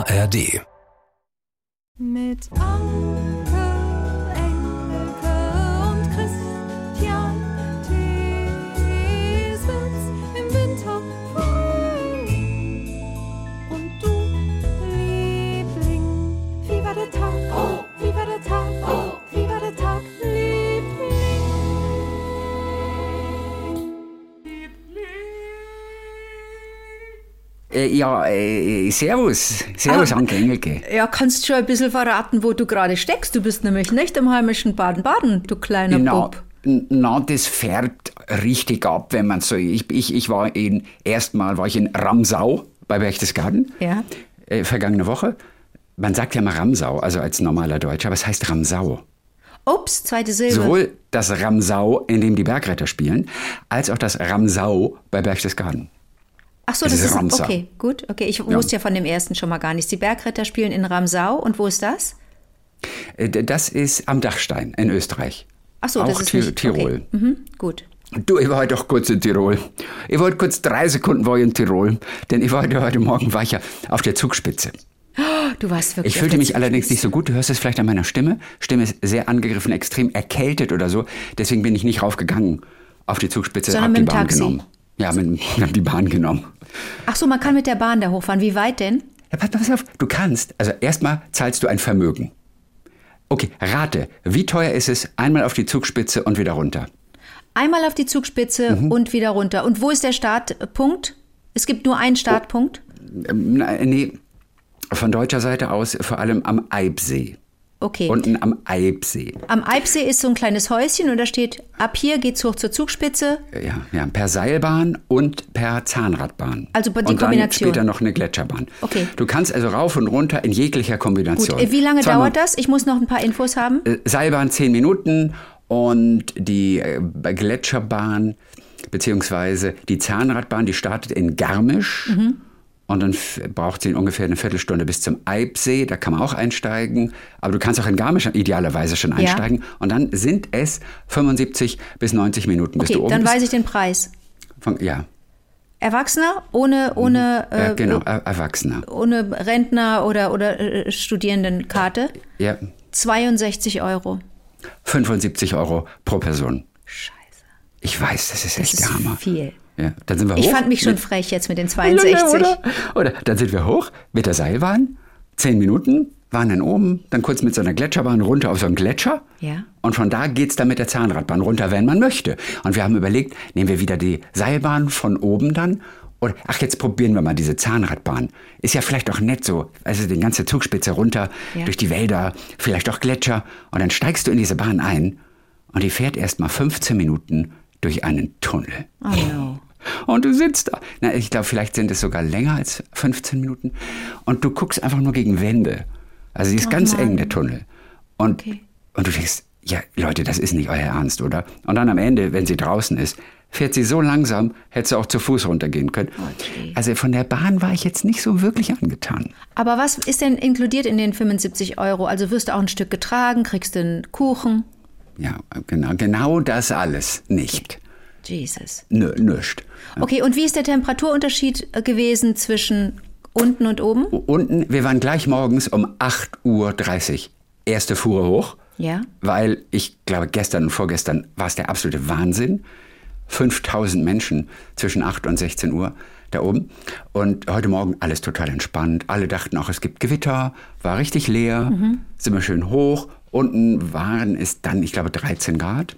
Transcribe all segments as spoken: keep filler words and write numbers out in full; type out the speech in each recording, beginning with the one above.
R D. Mit Anke, Engelke und Christian Thiesens im Winter Frühling. Und du, Liebling, wie war der Tag? Oh, wie war der Tag? Oh, wie war der Tag, Liebling? Äh, ja, äh, servus. Servus, Ah. Anke Engelke. Ja, kannst du schon ein bisschen verraten, wo du gerade steckst? Du bist nämlich nicht im heimischen Baden-Baden, du kleiner Na, Bub. na, das färbt richtig ab, wenn man so... Ich, ich, ich war in... Erstmal war ich in Ramsau bei Berchtesgaden. Ja. Äh, vergangene Woche. Man sagt ja mal Ramsau, also als normaler Deutscher, aber es heißt Ramsau. Ups, zweite Silbe. Sowohl das Ramsau, in dem die Bergretter spielen, als auch das Ramsau bei Berchtesgaden. Ach so, das das ist ist Ramsau. okay, gut. Okay, ich Ja. wusste ja von dem ersten schon mal gar nichts. Die Bergretter spielen in Ramsau und wo ist das? Äh, Das ist am Dachstein in Österreich. Ach so, auch das ist Ti- nicht Tirol. Okay. Mhm, gut. Du, ich war heute auch kurz in Tirol. Ich war heute kurz drei Sekunden war ich in Tirol, denn ich war heute, heute Morgen war ich ja auf der Zugspitze. Du warst wirklich. Ich fühlte auf mich der allerdings nicht Zugspitze. so gut. Du hörst es vielleicht an meiner Stimme. Stimme ist sehr angegriffen, extrem erkältet oder so. Deswegen bin ich nicht raufgegangen auf die Zugspitze. Sondern hab die mit dem Bahn Taxi? genommen. Ja, mit, hab die Bahn genommen. Ach so, man kann mit der Bahn da hochfahren. Wie weit denn? Ja, pass, pass auf, du kannst, also erstmal zahlst du ein Vermögen. Okay, rate, wie teuer ist es, einmal auf die Zugspitze und wieder runter? Einmal auf die Zugspitze Mhm. und wieder runter. Und wo ist der Startpunkt? Es gibt nur einen Startpunkt. Ähm, na, nee, von deutscher Seite aus vor allem am Eibsee. Okay. Unten am Eibsee. Am Eibsee ist so ein kleines Häuschen und da steht, ab hier geht's hoch zur Zugspitze. Ja, ja, per Seilbahn und per Zahnradbahn. Also die und dann Kombination. später noch eine Gletscherbahn. Okay. Du kannst also rauf und runter in jeglicher Kombination. Gut, äh, wie lange Zweimal- dauert das? Ich muss noch ein paar Infos haben. Äh, Seilbahn zehn Minuten und die äh, Gletscherbahn beziehungsweise die Zahnradbahn, die startet in Garmisch. Mhm. Und dann f- braucht sie ungefähr eine Viertelstunde bis zum Eibsee. Da kann man auch einsteigen. Aber du kannst auch in Garmisch idealerweise schon Ja. einsteigen. Und dann sind es fünfundsiebzig bis neunzig Minuten, bis Okay, du oben dann bist. weiß ich den Preis. Von, ja, Erwachsener ohne ohne äh, äh, genau, er, Erwachsener. ohne Rentner oder oder äh, Studierendenkarte Ja, zweiundsechzig Euro. fünfundsiebzig Euro pro Person. Scheiße. Ich weiß, das ist Das echt ist der Hammer. viel. Ja, dann sind wir hoch. Ich fand mich schon mit- frech jetzt mit den zweiundsechzig. Oder? Oder dann sind wir hoch mit der Seilbahn, zehn Minuten, waren dann oben, dann kurz mit so einer Gletscherbahn runter auf so einen Gletscher. Ja. Und von da geht's dann mit der Zahnradbahn runter, wenn man möchte. Und wir haben überlegt, nehmen wir wieder die Seilbahn von oben dann. Oder, ach, jetzt probieren wir mal diese Zahnradbahn. Ist ja vielleicht auch nett so. Also die ganze Zugspitze runter, Ja. durch die Wälder, vielleicht auch Gletscher. Und dann steigst du in diese Bahn ein und die fährt erst mal fünfzehn Minuten durch einen Tunnel. Oh no. Und du sitzt da. Na, ich glaube, vielleicht sind es sogar länger als fünfzehn Minuten. Und du guckst einfach nur gegen Wände. Also die ist Ach, ganz Mann. eng, der Tunnel. Und, Okay. und du denkst, ja, Leute, das ist nicht euer Ernst, oder? Und dann am Ende, wenn sie draußen ist, fährt sie so langsam, hätte sie auch zu Fuß runtergehen können. Okay. Also von der Bahn war ich jetzt nicht so wirklich angetan. Aber was ist denn inkludiert in den fünfundsiebzig Euro? Also wirst du auch ein Stück getragen, kriegst du einen Kuchen? Ja, genau, genau das alles nicht. Jesus. Nö, nischt. Okay, und wie ist der Temperaturunterschied äh, gewesen zwischen unten und oben? Unten, wir waren gleich morgens um acht Uhr dreißig. Erste Fuhre hoch. Ja. Weil ich glaube, gestern und vorgestern war es der absolute Wahnsinn. fünftausend Menschen zwischen acht und sechzehn Uhr da oben. Und heute Morgen alles total entspannt. Alle dachten auch, es gibt Gewitter. War richtig leer. Sind wir schön hoch. Unten waren es dann, ich glaube, dreizehn Grad.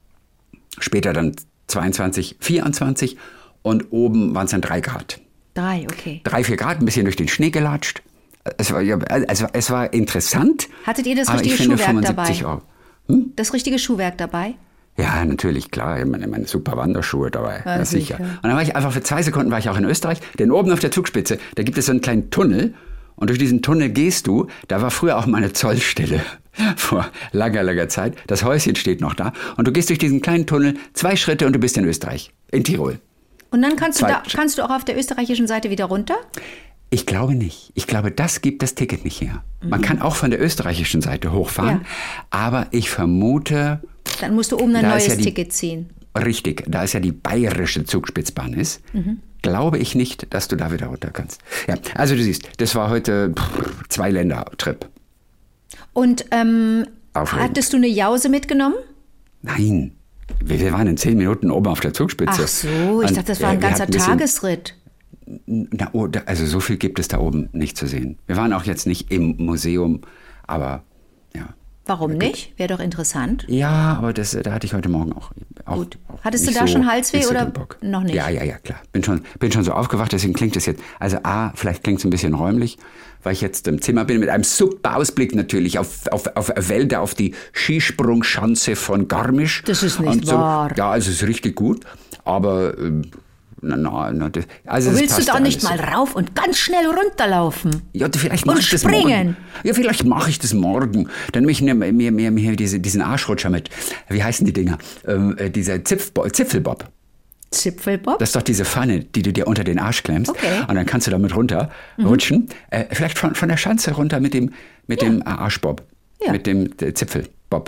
Später dann zweiundzwanzig, vierundzwanzig. Und oben waren es dann drei Grad. Drei, okay. Drei, vier Grad, ein bisschen durch den Schnee gelatscht. Es war, ja, also es war interessant. Hattet ihr das aber ich richtige finde Schuhwerk fünfundsiebzig dabei? Euro. Das richtige Schuhwerk dabei? Ja, natürlich, klar. Ich habe meine, meine super Wanderschuhe dabei. Ja, Ja, sicher. sicher. Und dann war ich einfach für zwei Sekunden war ich auch in Österreich. Denn oben auf der Zugspitze, da gibt es so einen kleinen Tunnel. Und durch diesen Tunnel gehst du. Da war früher auch mal eine Zollstelle vor langer, langer Zeit. Das Häuschen steht noch da. Und du gehst durch diesen kleinen Tunnel zwei Schritte und du bist in Österreich. In Tirol. Und dann kannst du, Zwei- da, kannst du auch auf der österreichischen Seite wieder runter? Ich glaube nicht. Ich glaube, das gibt das Ticket nicht her. Man kann auch von der österreichischen Seite hochfahren. Ja. Aber ich vermute, Dann musst du oben ein Da ist neues ja die- Ticket ziehen. richtig, da es ja die bayerische Zugspitzbahn ist, mhm. glaube ich nicht, dass du da wieder runter kannst. Ja, also du siehst, das war heute pff, Zwei-Länder-Trip. Und ähm, hattest du eine Jause mitgenommen? Nein, wir, wir waren in zehn Minuten oben auf der Zugspitze. Ach so, ich Und, dachte, das war ein äh, ganzer ein bisschen, Tagesritt. Na, oh, da, also so viel gibt es da oben nicht zu sehen. Wir waren auch jetzt nicht im Museum, aber ja. Warum nicht? Wäre doch interessant. Ja, aber das, da hatte ich heute Morgen auch. auch Gut. auch Hattest du nicht da so, schon Halsweh nicht so oder den Bock. noch nicht? Ja, ja, ja, klar. Bin schon, bin schon so aufgewacht, deswegen klingt das jetzt. Also A, vielleicht klingt es ein bisschen räumlich, weil ich jetzt im Zimmer bin mit einem super Ausblick natürlich auf, auf, auf Wälder, auf die Skisprungschanze von Garmisch. Das ist nicht und so. wahr. Ja, also es ist richtig gut, aber ähm, na, na, na, das, also das Willst du passt da nicht alles. mal rauf und ganz schnell runterlaufen? Ja, vielleicht Und mache ich das springen. morgen. Ja, vielleicht mache ich das morgen. Dann mich mir, mir, mir, mir diese, diesen Arschrutscher mit, wie heißen die Dinger? Ähm, äh, dieser Zipfbo- Zipfelbob. Zipfelbob? Das ist doch diese Pfanne, die du dir unter den Arsch klemmst. Okay. Und dann kannst du damit runter rutschen. Äh, vielleicht von, von der Schanze runter mit dem, mit Ja. dem Arschbob. Ja. Mit dem äh, Zipfelbob.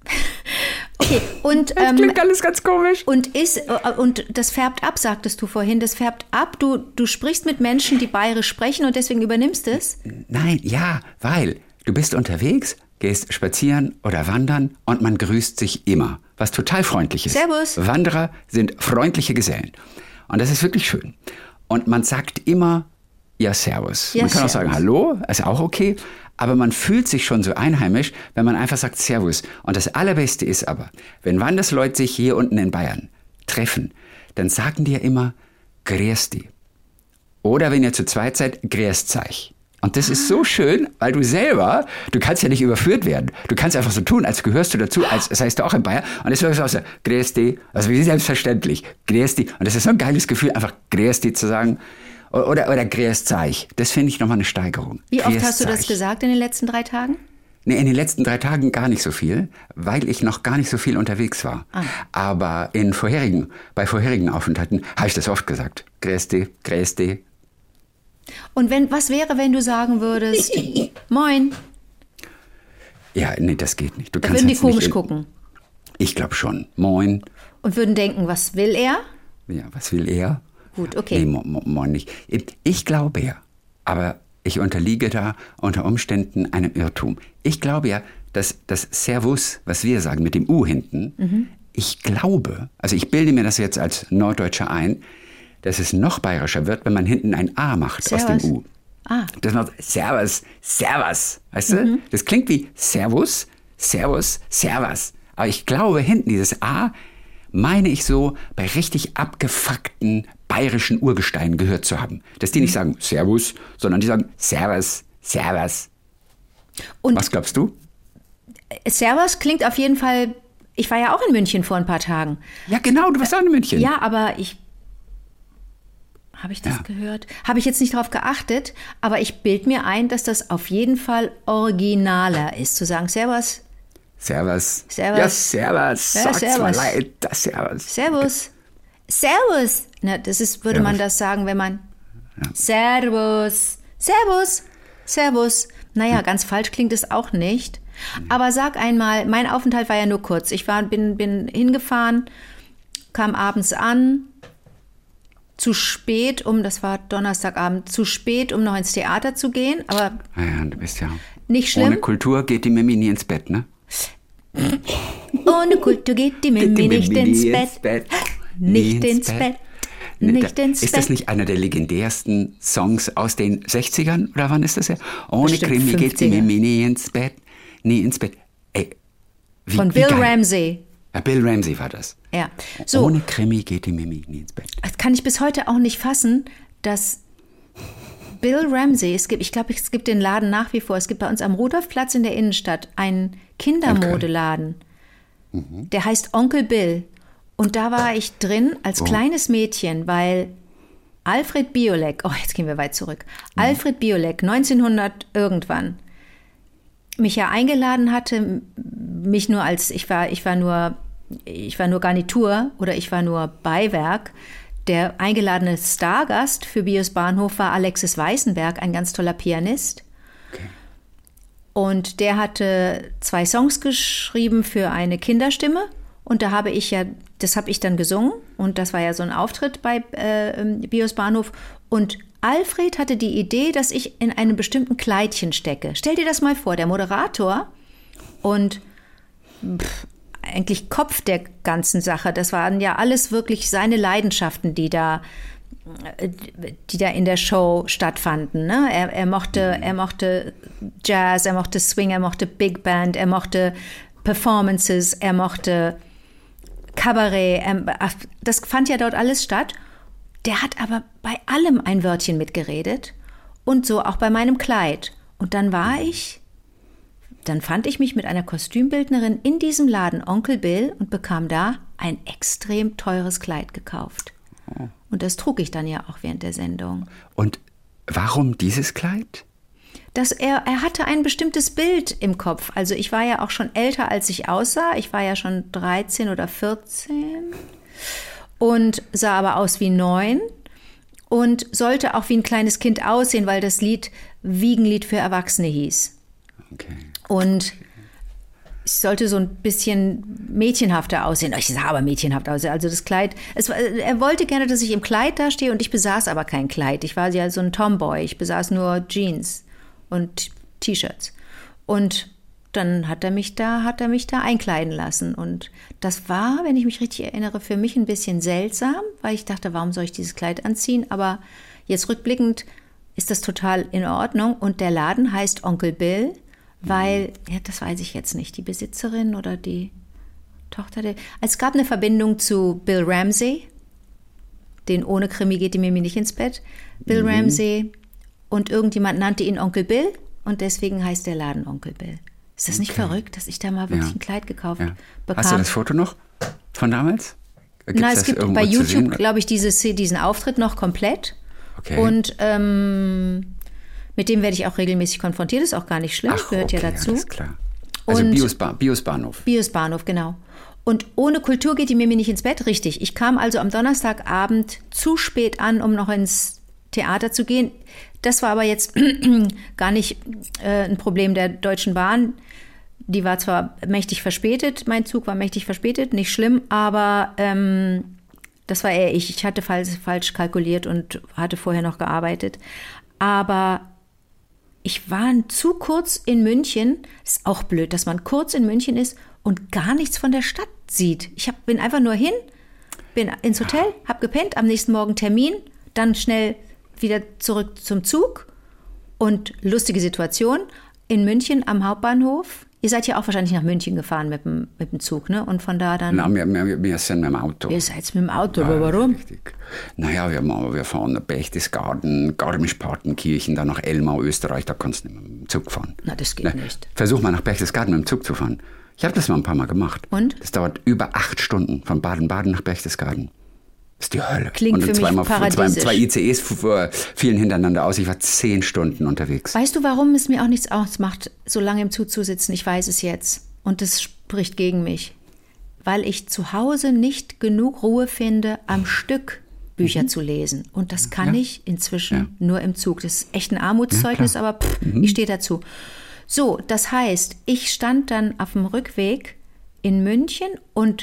Okay, und, Das ähm, klingt alles ganz komisch. und, ist, äh, und das färbt ab, sagtest du vorhin. Das färbt ab. Du, du sprichst mit Menschen, die bayerisch sprechen und deswegen übernimmst es? Nein, ja, weil du bist unterwegs, gehst spazieren oder wandern und man grüßt sich immer, was total freundlich ist. Servus. Wanderer sind freundliche Gesellen. Und das ist wirklich schön. Und man sagt immer, ja, servus. Ja, man kann auch servus. sagen, hallo, ist auch okay. Aber man fühlt sich schon so einheimisch, wenn man einfach sagt servus. Und das Allerbeste ist aber, wenn Wandersleute sich hier unten in Bayern treffen, dann sagen die ja immer, grüß die. Oder wenn ihr zu zweit seid, grüßt euch. Und das ist so schön, weil du selber, du kannst ja nicht überführt werden. Du kannst einfach so tun, als gehörst du dazu, als das heißt du auch in Bayern. Und das ist auch so, grüß die, also wie selbstverständlich, grüß die. Und das ist so ein geiles Gefühl, einfach grüß die zu sagen. Oder, oder grüß euch. Das finde ich nochmal eine Steigerung. Wie oft Grüß hast du das euch. gesagt in den letzten drei Tagen? Nee, in den letzten drei Tagen gar nicht so viel, weil ich noch gar nicht so viel unterwegs war. Ah. Aber in vorherigen, bei vorherigen Aufenthalten habe ich das oft gesagt. Grüß die, grüß die. Und wenn, was wäre, wenn du sagen würdest, moin, Ja, nee, das geht nicht. Du da kannst würden die jetzt nicht komisch in- gucken Ich glaube schon. Moin. und würden denken, was will er? Ja, was will er? Gut, okay. Nee, mo, mo, moin nicht. Ich glaube ja, aber ich unterliege da unter Umständen einem Irrtum. Ich glaube ja, dass das Servus, was wir sagen mit dem U hinten, Mhm. ich glaube, also ich bilde mir das jetzt als Norddeutscher ein, dass es noch bayerischer wird, wenn man hinten ein A macht Servus. aus dem U. Ah, Das macht Servus, Servus, weißt du? Mhm. Das klingt wie Servus, Servus, Servus. Aber ich glaube, hinten dieses A, meine ich so, bei richtig abgefuckten bayerischen Urgesteinen gehört zu haben. Dass die nicht sagen Servus, sondern die sagen Servus, Servus. und Was glaubst du? Servus klingt auf jeden Fall, ich war ja auch in München vor ein paar Tagen. Ja, genau, du warst auch in München. Ja, aber ich, habe ich das Ja. gehört? Habe ich jetzt nicht drauf geachtet, aber ich bild mir ein, dass das auf jeden Fall originaler ist, zu sagen Servus, Servus. Servus. Ja, Servus. Ja, Sagt's mal Servus. leid, das Servus. Servus, Servus. Na, das ist, würde man Servus. das sagen, wenn man Servus, Servus, Servus. Naja, ganz falsch klingt es auch nicht. Aber sag einmal, mein Aufenthalt war ja nur kurz. Ich war, bin, bin hingefahren, kam abends an, zu spät, um, das war Donnerstagabend, zu spät, um noch ins Theater zu gehen, aber Ja, ja, du bist ja. nicht schlimm. Ohne Kultur geht die Mimi nie ins Bett, ne? Ohne Kultur geht die Mimi nicht ins Bett. Nicht ins Bett. Nicht Da- ins Ist das Bett. nicht einer der legendärsten Songs aus den sechzigern oder wann ist das ja? Ohne Bestimmt Krimi geht die fünfziger. Mimi nie ins Bett, nie ins Bett. Ey, wie, Von wie Bill geil. Ramsey. Ja, Bill Ramsey war das. Ja. So, Ohne Krimi geht die Mimi nie ins Bett. das kann ich bis heute auch nicht fassen, dass Bill Ramsey, es gibt, ich glaube, es gibt den Laden nach wie vor, es gibt bei uns am Rudolfplatz in der Innenstadt einen Kindermodeladen, der heißt Onkel Bill. Und da war ich drin als kleines Mädchen, weil Alfred Biolek, oh, jetzt gehen wir weit zurück, Alfred Biolek, neunzehnhundert irgendwann, mich ja eingeladen hatte, mich nur als, ich war, ich war nur, ich war nur Garnitur oder ich war nur Beiwerk. Der eingeladene Stargast für Bios Bahnhof war Alexis Weißenberg, ein ganz toller Pianist. Und der hatte zwei Songs geschrieben für eine Kinderstimme Und da habe ich ja, das habe ich dann gesungen. Und das war ja so ein Auftritt bei äh, Bios Bahnhof. Und Alfred hatte die Idee, dass ich in einem bestimmten Kleidchen stecke. Stell dir das mal vor, der Moderator und pff, eigentlich Kopf der ganzen Sache, das waren ja alles wirklich seine Leidenschaften, die da, die da in der Show stattfanden. Ne? Er, er, mochte, er mochte Jazz, er mochte Swing, er mochte Big Band, er mochte Performances, er mochte Kabarett. Er, das fand ja dort alles statt. Der hat aber bei allem ein Wörtchen mitgeredet und so auch bei meinem Kleid. Und dann war ich, dann fand ich mich mit einer Kostümbildnerin in diesem Laden Onkel Bill und bekam da ein extrem teures Kleid gekauft. Und das trug ich dann ja auch während der Sendung. Und warum dieses Kleid? Das, er, er hatte ein bestimmtes Bild im Kopf. Also ich war ja auch schon älter, als ich aussah. Ich war ja schon dreizehn oder vierzehn und sah aber aus wie neun und sollte auch wie ein kleines Kind aussehen, weil das Lied Wiegenlied für Erwachsene hieß. Okay. Und ich sollte so ein bisschen mädchenhafter aussehen. Ich sah aber mädchenhaft aus. Also das Kleid, es, er wollte gerne, dass ich im Kleid dastehe und ich besaß aber kein Kleid. Ich war ja so ein Tomboy. Ich besaß nur Jeans und T-Shirts. Und dann hat er mich da, hat er mich da einkleiden lassen. Und das war, wenn ich mich richtig erinnere, für mich ein bisschen seltsam, weil ich dachte, warum soll ich dieses Kleid anziehen? Aber jetzt rückblickend ist das total in Ordnung. Und der Laden heißt Onkel Bill, weil, ja, das weiß ich jetzt nicht, die Besitzerin oder die Tochter der. Es gab eine Verbindung zu Bill Ramsey, den ohne Krimi geht die Mimi nicht ins Bett. Bill mhm. Ramsey und irgendjemand nannte ihn Onkel Bill und deswegen heißt der Laden Onkel Bill. Ist das nicht okay. verrückt, dass ich da mal wirklich ja. ein Kleid gekauft ja. bekam? Hast du das Foto noch von damals? Gibt's Na, es gibt bei YouTube, glaube ich, dieses, diesen Auftritt noch komplett. Okay. Und ähm, mit dem werde ich auch regelmäßig konfrontiert. Ist auch gar nicht schlimm, Ach, gehört okay, ja dazu. Alles klar. Also und Bios, ba- Bios Bahnhof. Bios Bahnhof, genau. Und ohne Kultur geht die Mimi nicht ins Bett, richtig. Ich kam also am Donnerstagabend zu spät an, um noch ins Theater zu gehen. Das war aber jetzt gar nicht äh, ein Problem der Deutschen Bahn. Die war zwar mächtig verspätet, mein Zug war mächtig verspätet, nicht schlimm, aber ähm, das war eher ich. Ich hatte falsch, falsch kalkuliert und hatte vorher noch gearbeitet. Aber ich war zu kurz in München. Ist auch blöd, dass man kurz in München ist und gar nichts von der Stadt sieht. Ich hab, bin einfach nur hin, bin ins Hotel, habe gepennt, am nächsten Morgen Termin, dann schnell wieder zurück zum Zug. Und lustige Situation, in München am Hauptbahnhof. Ihr seid ja auch wahrscheinlich nach München gefahren mit dem, mit dem Zug, ne? Und von da dann... Nein, wir, wir, wir sind mit dem Auto. Ihr seid mit dem Auto, aber warum? Richtig. Naja, wir, wir fahren nach Berchtesgaden, Garmisch-Partenkirchen, dann nach Elmau, Österreich, da kannst du nicht mit dem Zug fahren. Na, das geht Na, nicht. Versuch mal nach Berchtesgaden mit dem Zug zu fahren. Ich habe das mal ein paar Mal gemacht. Und? Das dauert über acht Stunden, von Baden-Baden nach Berchtesgaden. Das ist die Hölle. Klingt und für mich zweimal, paradiesisch. Zwei, zwei I C Es fielen hintereinander aus. Ich war zehn Stunden unterwegs. Weißt du, warum es mir auch nichts ausmacht, so lange im Zug zu sitzen? Ich weiß es jetzt. Und das spricht gegen mich. Weil ich zu Hause nicht genug Ruhe finde, am Stück Bücher mhm. zu lesen. Und das kann ja. ich inzwischen ja. nur im Zug. Das ist echt ein Armutszeugnis, ja, aber pff, mhm. ich stehe dazu. So, das heißt, ich stand dann auf dem Rückweg in München und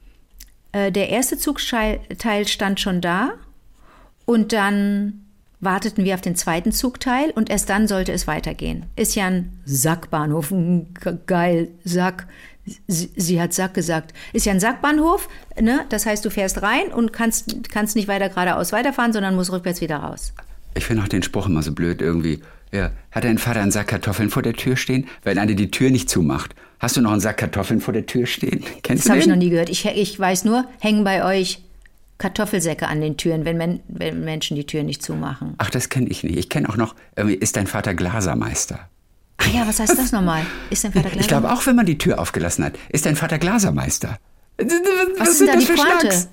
äh, der erste Zugteil stand schon da und dann warteten wir auf den zweiten Zugteil und erst dann sollte es weitergehen. Ist ja ein Sackbahnhof, geil, Sack. Sie, sie hat Sack gesagt. Ist ja ein Sackbahnhof, ne? Das heißt, du fährst rein und kannst, kannst nicht weiter geradeaus weiterfahren, sondern musst rückwärts wieder raus. Ich finde auch den Spruch immer so blöd irgendwie. Ja, hat dein Vater einen Sack Kartoffeln vor der Tür stehen? Wenn einer die Tür nicht zumacht. Hast du noch einen Sack Kartoffeln vor der Tür stehen? Kennst das du den? Das habe ich noch nie gehört. Ich, ich weiß nur, hängen bei euch Kartoffelsäcke an den Türen, wenn, men, wenn Menschen die Tür nicht zumachen. Ach, das kenne ich nicht. Ich kenne auch noch, ist dein Vater Glasermeister? Ach ja, was heißt das nochmal? Ist dein Vater Glasermeister? Ich glaube auch, wenn man die Tür aufgelassen hat, ist dein Vater Glasermeister. Was, was ist denn da die Pointe?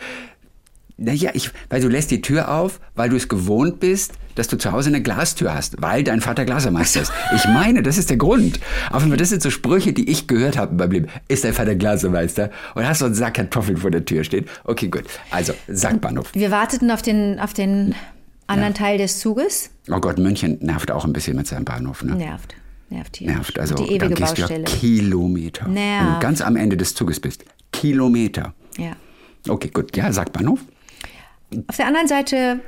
Naja, ich, weil du lässt die Tür auf, weil du es gewohnt bist, dass du zu Hause eine Glastür hast, weil dein Vater Glasermeister ist. Ich meine, das ist der Grund. Auf jeden Fall, das sind so Sprüche, die ich gehört habe beim Leben. Ist dein Vater Glasermeister? Und hast du einen Sack Kartoffeln vor der Tür stehen? Okay, gut. Also, Sackbahnhof. Wir warteten auf den, auf den anderen ja. Teil des Zuges. Oh Gott, München nervt auch ein bisschen mit seinem Bahnhof, ne? Nervt. Nervt hier. Nervt. Also, die ewige da gehst Baustelle. du ja Kilometer. Nervt. Wenn du ganz am Ende des Zuges bist. Kilometer. Ja. Okay, gut. Ja, sag Bahnhof. Auf der anderen Seite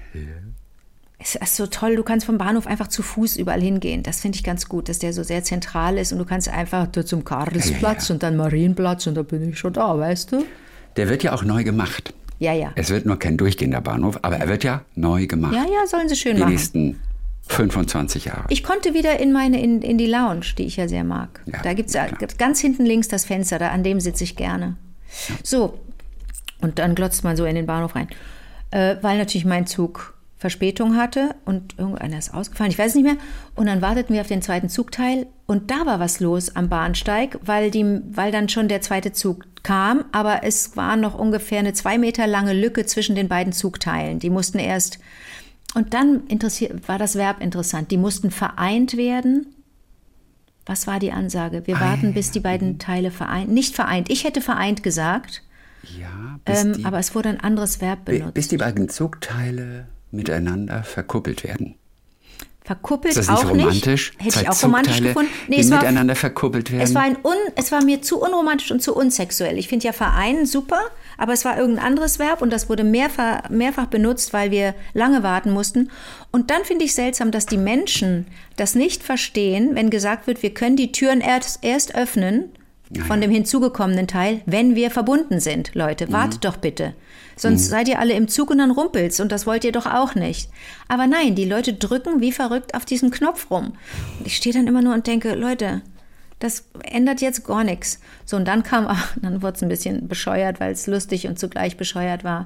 ist es so toll, du kannst vom Bahnhof einfach zu Fuß überall hingehen. Das finde ich ganz gut, dass der so sehr zentral ist und du kannst einfach zum Karlsplatz Ja, ja. und dann Marienplatz und da bin ich schon da, weißt du? Der wird ja auch neu gemacht. Ja, ja. Es wird nur kein durchgehender Bahnhof, aber er wird ja neu gemacht. Ja, ja, sollen sie schön Die machen. nächsten fünfundzwanzig Jahre. Ich konnte wieder in meine in, in die Lounge, die ich ja sehr mag. Ja, da gibt es klar. ganz hinten links das Fenster, da, an dem sitze ich gerne. So, und dann glotzt man so in den Bahnhof rein. Äh, weil natürlich mein Zug Verspätung hatte und irgendeiner ist ausgefallen, ich weiß nicht mehr. Und dann warteten wir auf den zweiten Zugteil und da war was los am Bahnsteig, weil, die, weil dann schon der zweite Zug kam, aber es war noch ungefähr eine zwei Meter lange Lücke zwischen den beiden Zugteilen. Die mussten erst, und dann interessiert, war das Verb interessant, die mussten vereint werden. Was war die Ansage? Wir warten, bis die beiden Teile vereint, nicht vereint, ich hätte vereint gesagt, Ja, bis, ähm, die, aber es wurde ein anderes Verb bi- benutzt. bis die beiden Zugteile miteinander verkuppelt werden. Verkuppelt Ist das nicht auch romantisch? nicht. Hätte Zwei ich auch romantisch Zugteile, gefunden. Nee, die es war, miteinander verkuppelt werden. es, war ein un, es war mir zu unromantisch und zu unsexuell. Ich finde ja vereinen super, aber es war irgendein anderes Verb und das wurde mehrfach, mehrfach benutzt, weil wir lange warten mussten. Und dann finde ich seltsam, dass die Menschen das nicht verstehen, wenn gesagt wird, wir können die Türen erst, erst öffnen von dem hinzugekommenen Teil, wenn wir verbunden sind. Leute, wartet doch bitte. Sonst seid ihr alle im Zug und dann rumpelt's und das wollt ihr doch auch nicht. Aber nein, die Leute drücken wie verrückt auf diesen Knopf rum. Und ich stehe dann immer nur und denke, Leute, das ändert jetzt gar nichts. So, und dann kam, ach, dann wurde es ein bisschen bescheuert, weil es lustig und zugleich bescheuert war.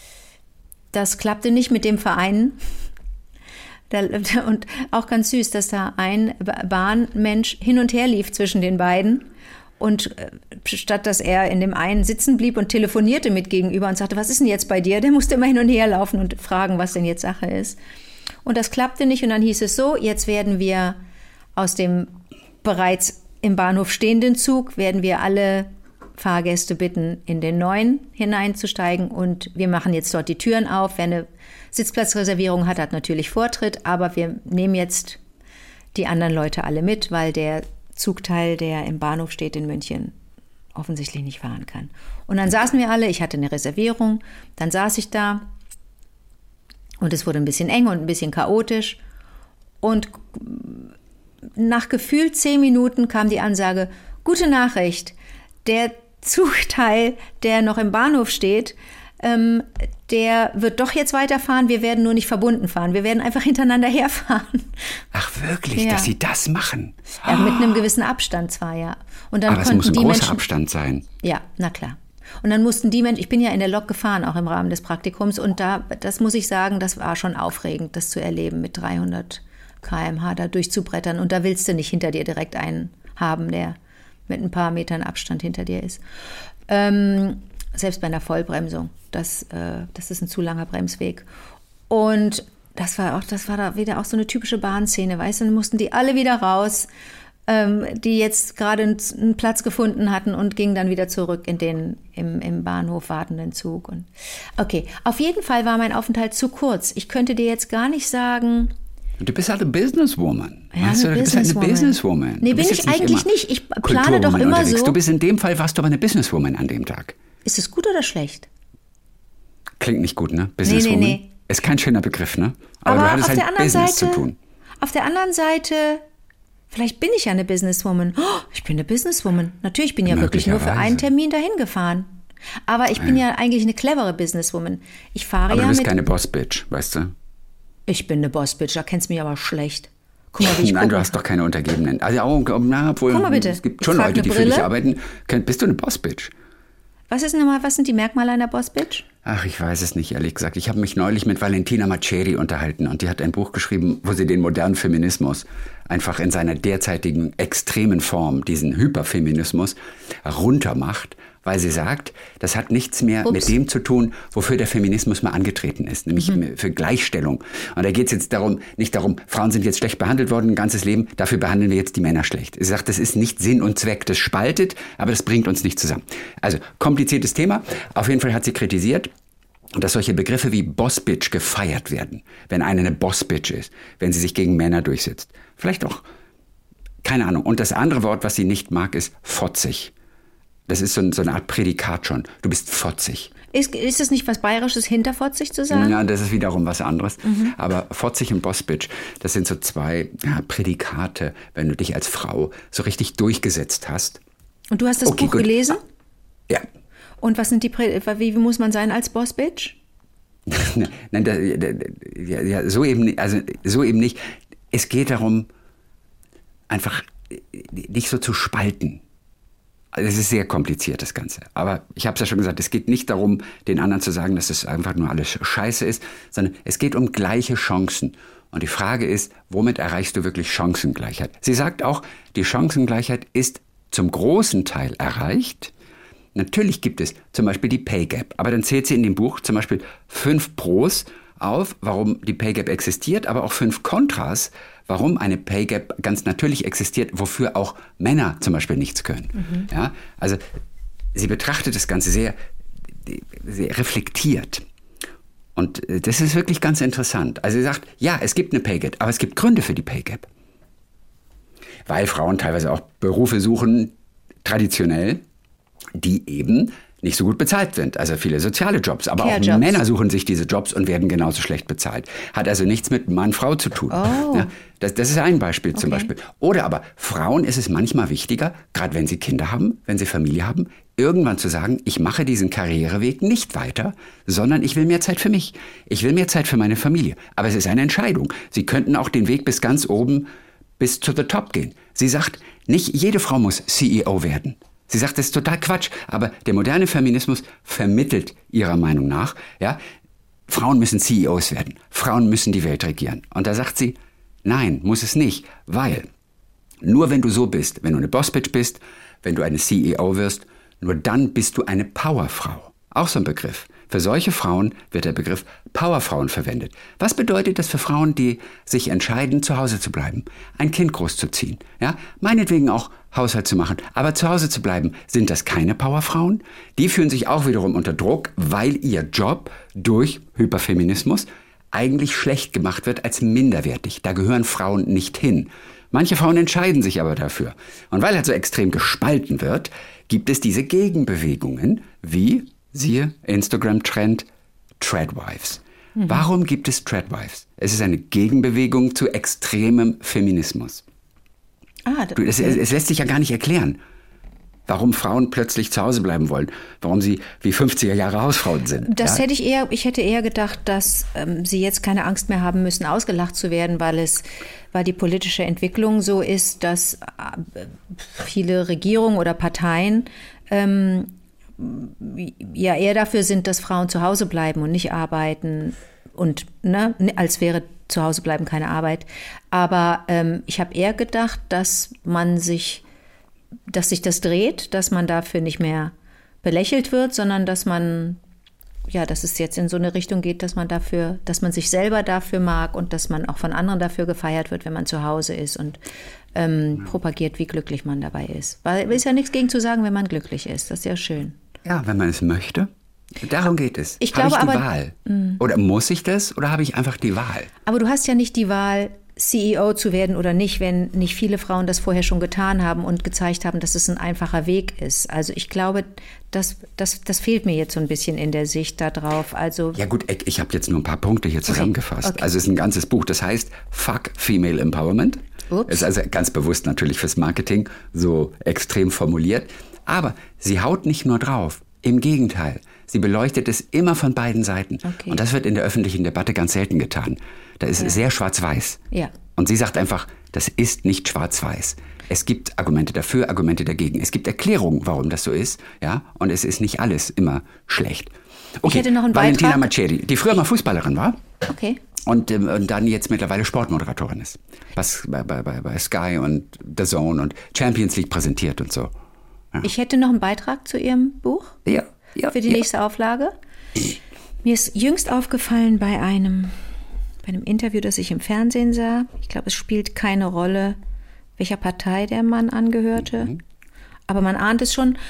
Das klappte nicht mit dem Verein. Da, und auch ganz süß, dass da ein Bahnmensch hin und her lief zwischen den beiden. Und statt dass er in dem einen sitzen blieb und telefonierte mit gegenüber und sagte, was ist denn jetzt bei dir? Der musste immer hin und her laufen und fragen, was denn jetzt Sache ist. Und das klappte nicht und dann hieß es so, jetzt werden wir aus dem bereits im Bahnhof stehenden Zug, werden wir alle Fahrgäste bitten, in den neuen hineinzusteigen und wir machen jetzt dort die Türen auf. Wer eine Sitzplatzreservierung hat, hat natürlich Vortritt, aber wir nehmen jetzt die anderen Leute alle mit, weil der Zugteil, der im Bahnhof steht in München, offensichtlich nicht fahren kann. Und dann saßen wir alle, ich hatte eine Reservierung, dann saß ich da und es wurde ein bisschen eng und ein bisschen chaotisch und nach gefühlt zehn Minuten kam die Ansage, gute Nachricht, der Zugteil, der noch im Bahnhof steht, ähm, der wird doch jetzt weiterfahren, wir werden nur nicht verbunden fahren, wir werden einfach hintereinander herfahren. Ach wirklich, Ja. dass sie das machen? Ja, mit einem gewissen Abstand zwar, ja. Und dann Aber es konnten muss ein die großer Menschen, Abstand sein. Ja, na klar. Und dann mussten die Menschen, ich bin ja in der Lok gefahren, auch im Rahmen des Praktikums, und da, das muss ich sagen, das war schon aufregend, das zu erleben, mit dreihundert Kilometer pro Stunde da durchzubrettern. Und da willst du nicht hinter dir direkt einen haben, der mit ein paar Metern Abstand hinter dir ist. Ähm, selbst bei einer Vollbremsung. Das, äh, das ist ein zu langer Bremsweg. Und das war auch, das war da wieder auch so eine typische Bahnszene, weißt du, dann mussten die alle wieder raus, ähm, die jetzt gerade einen, einen Platz gefunden hatten und gingen dann wieder zurück in den im, im Bahnhof wartenden Zug. Und okay, auf jeden Fall war mein Aufenthalt zu kurz. Ich könnte dir jetzt gar nicht sagen. Du bist halt eine Businesswoman. Ja, weißt eine du, du bist halt eine Businesswoman. Businesswoman. Nee, Du bist bin jetzt ich eigentlich immer nicht. Ich plane Kulturwoman doch immer unterwegs. so. Du bist in dem Fall, warst du aber eine Businesswoman an dem Tag. Ist es gut oder schlecht? Klingt nicht gut, ne? Businesswoman. Nee, nee, nee. Ist kein schöner Begriff, ne? Aber, Aber du hattest auf halt der anderen Business Seite, zu tun. Auf der anderen Seite, vielleicht bin ich ja eine Businesswoman. Oh, ich bin eine Businesswoman. Natürlich, ich bin ja wirklich nur für Möglicherweise. einen Termin dahin gefahren. Aber ich bin ja, eigentlich eine clevere Businesswoman. Ich fahre Aber ja du bist mit. keine Boss-Bitch, weißt du? Ich bin eine Bossbitch, da kennst du mich aber schlecht. Guck mal, wie ich Nein, gucke. du hast doch keine Untergebenen. Also, oh, na, obwohl, Guck mal bitte. es gibt Ich schon trage Leute, eine die für dich Brille. arbeiten. Ken- Bist du eine Boss-Bitch? Was ist nochmal, was sind die Merkmale einer Bossbitch? Ach, ich weiß es nicht, ehrlich gesagt. Ich habe mich neulich mit Valentina Maceri unterhalten und die hat ein Buch geschrieben, wo sie den modernen Feminismus einfach in seiner derzeitigen extremen Form, diesen Hyperfeminismus, runtermacht, weil sie sagt, das hat nichts mehr Ups. mit dem zu tun, wofür der Feminismus mal angetreten ist, nämlich für Gleichstellung. Und da geht es jetzt darum, nicht darum, Frauen sind jetzt schlecht behandelt worden ein ganzes Leben, dafür behandeln wir jetzt die Männer schlecht. Sie sagt, das ist nicht Sinn und Zweck, das spaltet, aber das bringt uns nicht zusammen. Also, kompliziertes Thema. Auf jeden Fall hat sie kritisiert, dass solche Begriffe wie Bossbitch gefeiert werden, wenn eine eine Bossbitch ist, wenn sie sich gegen Männer durchsetzt. Vielleicht auch, keine Ahnung. Und das andere Wort, was sie nicht mag, ist fotzig. Das ist so, ein, so eine Art Prädikat schon. Du bist fotzig. Ist, ist es nicht was Bayerisches, hinterfotzig zu sagen? Ja, das ist wiederum was anderes. Mhm. Aber fotzig und Boss-Bitch, das sind so zwei ja, Prädikate, wenn du dich als Frau so richtig durchgesetzt hast. Und du hast das okay, Buch gut. gelesen? Ja. Und was sind die Prä- wie muss man sein als Boss-Bitch? Nein, da, da, ja, ja, so eben, also so eben nicht. Es geht darum, einfach dich so zu spalten. Also es ist sehr kompliziert, das Ganze. Aber ich habe es ja schon gesagt, es geht nicht darum, den anderen zu sagen, dass es einfach nur alles scheiße ist, sondern es geht um gleiche Chancen. Und die Frage ist, womit erreichst du wirklich Chancengleichheit? Sie sagt auch, die Chancengleichheit ist zum großen Teil erreicht. Natürlich gibt es zum Beispiel die Pay Gap. Aber dann zählt sie in dem Buch zum Beispiel fünf Pros auf, warum die Pay Gap existiert, aber auch fünf Kontras, warum eine Pay Gap ganz natürlich existiert, wofür auch Männer zum Beispiel nichts können. Mhm. Ja, also sie betrachtet das Ganze sehr, sehr reflektiert. Und das ist wirklich ganz interessant. Also sie sagt, ja, es gibt eine Pay Gap, aber es gibt Gründe für die Pay Gap. Weil Frauen teilweise auch Berufe suchen, traditionell, die eben nicht so gut bezahlt sind. Also viele soziale Jobs. Aber Care-Jobs. auch Männer suchen sich diese Jobs und werden genauso schlecht bezahlt. Hat also nichts mit Mann-Frau zu tun. Oh. Ja, das, das ist ein Beispiel zum Okay. Beispiel. Oder aber Frauen ist es manchmal wichtiger, gerade wenn sie Kinder haben, wenn sie Familie haben, irgendwann zu sagen, ich mache diesen Karriereweg nicht weiter, sondern ich will mehr Zeit für mich. Ich will mehr Zeit für meine Familie. Aber es ist eine Entscheidung. Sie könnten auch den Weg bis ganz oben, bis to the top gehen. Sie sagt, nicht jede Frau muss C E O werden. Sie sagt, das ist total Quatsch, aber der moderne Feminismus vermittelt ihrer Meinung nach, ja, Frauen müssen C E Os werden, Frauen müssen die Welt regieren. Und da sagt sie, nein, muss es nicht, weil nur wenn du so bist, wenn du eine Bossbitch bist, wenn du eine C E O wirst, nur dann bist du eine Powerfrau. Auch so ein Begriff. Für solche Frauen wird der Begriff Powerfrauen verwendet. Was bedeutet das für Frauen, die sich entscheiden, zu Hause zu bleiben, ein Kind großzuziehen, ja, meinetwegen auch Haushalt zu machen, aber zu Hause zu bleiben? Sind das keine Powerfrauen? Die fühlen sich auch wiederum unter Druck, weil ihr Job durch Hyperfeminismus eigentlich schlecht gemacht wird als minderwertig. Da gehören Frauen nicht hin. Manche Frauen entscheiden sich aber dafür. Und weil halt so extrem gespalten wird, gibt es diese Gegenbewegungen, wie, siehe Instagram-Trend, Treadwives. Mhm. Warum gibt es Treadwives? Es ist eine Gegenbewegung zu extremem Feminismus. Ah, Du, es, es lässt sich ja gar nicht erklären, warum Frauen plötzlich zu Hause bleiben wollen, warum sie wie fünfziger Jahre Hausfrauen sind. Das ja? hätte ich eher, ich hätte eher gedacht, dass ähm, sie jetzt keine Angst mehr haben müssen, ausgelacht zu werden, weil es, weil die politische Entwicklung so ist, dass äh, viele Regierungen oder Parteien ähm, ja eher dafür sind, dass Frauen zu Hause bleiben und nicht arbeiten und ne, als wäre zu Hause bleiben keine Arbeit. Aber ähm, ich habe eher gedacht, dass man sich dass sich das dreht, dass man dafür nicht mehr belächelt wird, sondern dass man, ja, dass es jetzt in so eine Richtung geht, dass man dafür, dass man sich selber dafür mag und dass man auch von anderen dafür gefeiert wird, wenn man zu Hause ist und ähm, ja. propagiert, wie glücklich man dabei ist. Weil ist ja nichts gegen zu sagen, wenn man glücklich ist. Das ist ja schön. Ja, wenn man es möchte. Darum geht es. Ich habe glaube, ich die aber, Wahl? Mh. Oder muss ich das oder habe ich einfach die Wahl? Aber du hast ja nicht die Wahl, C E O zu werden oder nicht, wenn nicht viele Frauen das vorher schon getan haben und gezeigt haben, dass es ein einfacher Weg ist. Also ich glaube, das, das, das fehlt mir jetzt so ein bisschen in der Sicht da drauf. Also ja gut, ich, ich habe jetzt nur ein paar Punkte hier zusammengefasst. Okay. Okay. Also es ist ein ganzes Buch, das heißt Fuck Female Empowerment. Ups. Ist also ganz bewusst natürlich fürs Marketing so extrem formuliert. Aber sie haut nicht nur drauf, im Gegenteil. Sie beleuchtet es immer von beiden Seiten. Okay. Und das wird in der öffentlichen Debatte ganz selten getan. Da ist ja. sehr schwarz-weiß. Ja. Und sie sagt einfach, das ist nicht schwarz-weiß. Es gibt Argumente dafür, Argumente dagegen. Es gibt Erklärungen, warum das so ist. Ja? Und es ist nicht alles immer schlecht. Okay, ich hätte noch einen Valentina Beitrag. Maceri, die früher mal Fußballerin war. Okay. Und, ähm, und dann jetzt mittlerweile Sportmoderatorin ist. Was bei, bei, bei Sky und The Zone und Champions League präsentiert und so. Ja. Ich hätte noch einen Beitrag zu Ihrem Buch. Ja. Ja, für die ja. nächste Auflage. Mir ist jüngst aufgefallen bei einem, bei einem Interview, das ich im Fernsehen sah. Ich glaube, es spielt keine Rolle, welcher Partei der Mann angehörte. Mhm. Aber man ahnt es schon.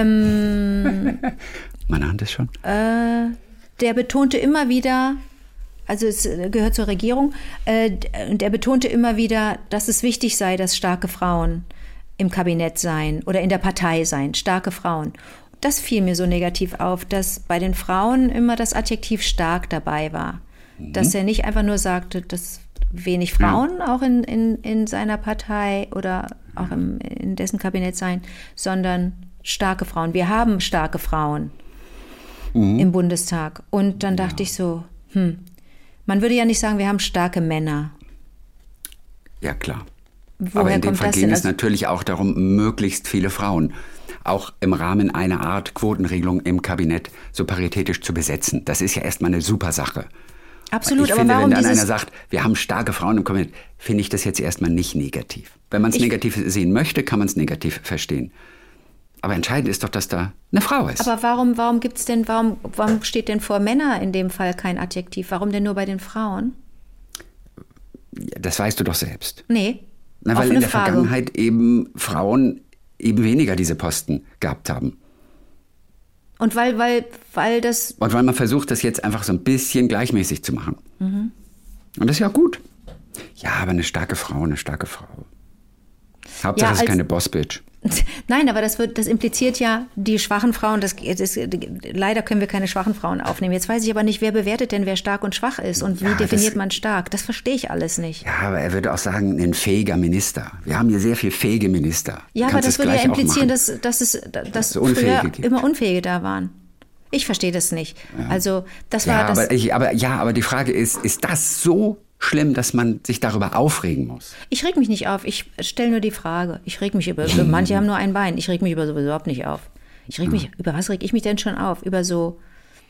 Ähm, man ahnt es schon? Äh, der betonte immer wieder, also es gehört zur Regierung, äh, der betonte immer wieder, dass es wichtig sei, dass starke Frauen im Kabinett sein oder in der Partei sein, starke Frauen. Das fiel mir so negativ auf, dass bei den Frauen immer das Adjektiv stark dabei war. Mhm. Dass er nicht einfach nur sagte, dass wenig Frauen ja. auch in, in, in seiner Partei oder auch im, in dessen Kabinett sein, sondern starke Frauen. Wir haben starke Frauen mhm. im Bundestag. Und dann dachte ja. ich so, hm, man würde ja nicht sagen, wir haben starke Männer. Ja, klar. Woher Aber in dem kommt Fall das ging denn? es natürlich auch darum, möglichst viele Frauen auch im Rahmen einer Art Quotenregelung im Kabinett so paritätisch zu besetzen. Das ist ja erstmal eine super Sache. Absolut, ich aber finde, warum wenn dann dieses... einer sagt, wir haben starke Frauen im Kabinett, finde ich das jetzt erstmal nicht negativ. Wenn man es negativ sehen möchte, kann man es negativ verstehen. Aber entscheidend ist doch, dass da eine Frau ist. Aber warum, warum gibt's denn, warum, warum steht denn vor Männer in dem Fall kein Adjektiv? Warum denn nur bei den Frauen? Das weißt du doch selbst. Nee. Na, weil offene in der Frage. Vergangenheit eben Frauen eben weniger diese Posten gehabt haben. Und weil, weil, weil das... Und weil man versucht, das jetzt einfach so ein bisschen gleichmäßig zu machen. Mhm. Und das ist ja gut. Ja, aber eine starke Frau, eine starke Frau. Hauptsache, Ja, es ist als- keine Boss-Bitch. Nein, aber das, wird, das impliziert ja die schwachen Frauen. Das, das, leider können wir keine schwachen Frauen aufnehmen. Jetzt weiß ich aber nicht, wer bewertet denn, wer stark und schwach ist und wie Ja, definiert das- man stark. Das verstehe ich alles nicht. Ja, aber er würde auch sagen, ein fähiger Minister. Wir haben hier sehr viel fähige Minister. Ja, Du aber kannst das es würde ja gleich auch implizieren, machen. dass, dass es dass es Unfähige früher gibt. immer Unfähige da waren. Ich verstehe das nicht. Also das war Ja, das. aber, ich, aber, ja, aber die Frage ist, ist das so schlimm, dass man sich darüber aufregen muss? Ich reg mich nicht auf. Ich stelle nur die Frage. Ich reg mich über. Manche haben nur ein Bein. Ich reg mich über sowas überhaupt nicht auf. Ich reg mich. Über was reg ich mich denn schon auf? Über so.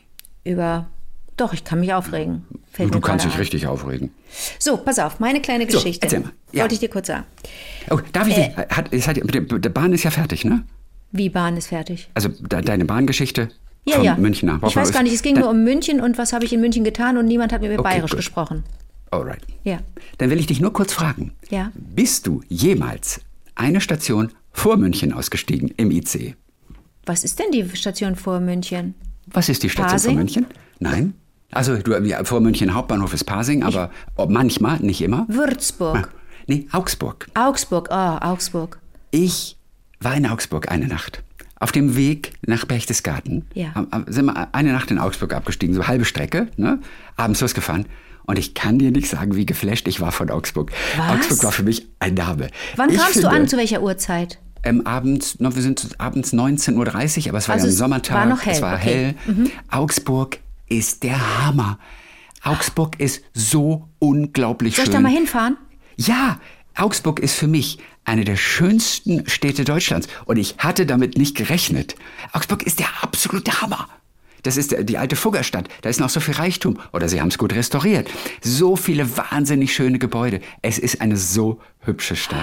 Über. Doch, ich kann mich aufregen. Fällt Du mir kannst gerade dich ein. richtig aufregen. So, pass auf. Meine kleine So, Geschichte. erzähl mal. Ja. Wollte ich dir kurz sagen. Oh, darf ich Äh. dich? Hat, es hat, die Bahn ist ja fertig, ne? Wie Bahn ist fertig? Also de, deine Bahngeschichte Ja, von ja. München nach Ich weiß gar nicht. Es ging Dann- nur um München und was habe ich in München getan und niemand hat mit mir Okay, bayerisch gut. gesprochen. Alright. Ja. Dann will ich dich nur kurz fragen. Ja. Bist du jemals eine Station vor München ausgestiegen im I C? Was ist denn die Station vor München? Was ist die Station Pasing? vor München? Nein. Also du, ja, vor München Hauptbahnhof ist Pasing, aber oh, manchmal, nicht immer. Würzburg. Ah, nee, Augsburg. Augsburg. Oh, Augsburg. Ich war in Augsburg eine Nacht. Auf dem Weg nach Berchtesgaden Ja. am- am- sind wir eine Nacht in Augsburg abgestiegen, so halbe Strecke, ne? Abends losgefahren. Und ich kann dir nicht sagen, wie geflasht ich war von Augsburg. Was? Augsburg war für mich ein Name. Wann Ich kamst finde, du an? Zu welcher Uhrzeit? Ähm, abends, no, wir sind abends neunzehn Uhr dreißig, aber es war Also ja ein es Sommertag. war noch hell, Es war okay. hell. Augsburg ist der Hammer. Augsburg ist so unglaublich Soll ich schön. da mal hinfahren? Ja, Augsburg ist für mich eine der schönsten Städte Deutschlands. Und ich hatte damit nicht gerechnet. Augsburg ist der absolute Hammer. Das ist die alte Fuggerstadt. Da ist noch so viel Reichtum. Oder sie haben es gut restauriert. So viele wahnsinnig schöne Gebäude. Es ist eine so hübsche Stadt.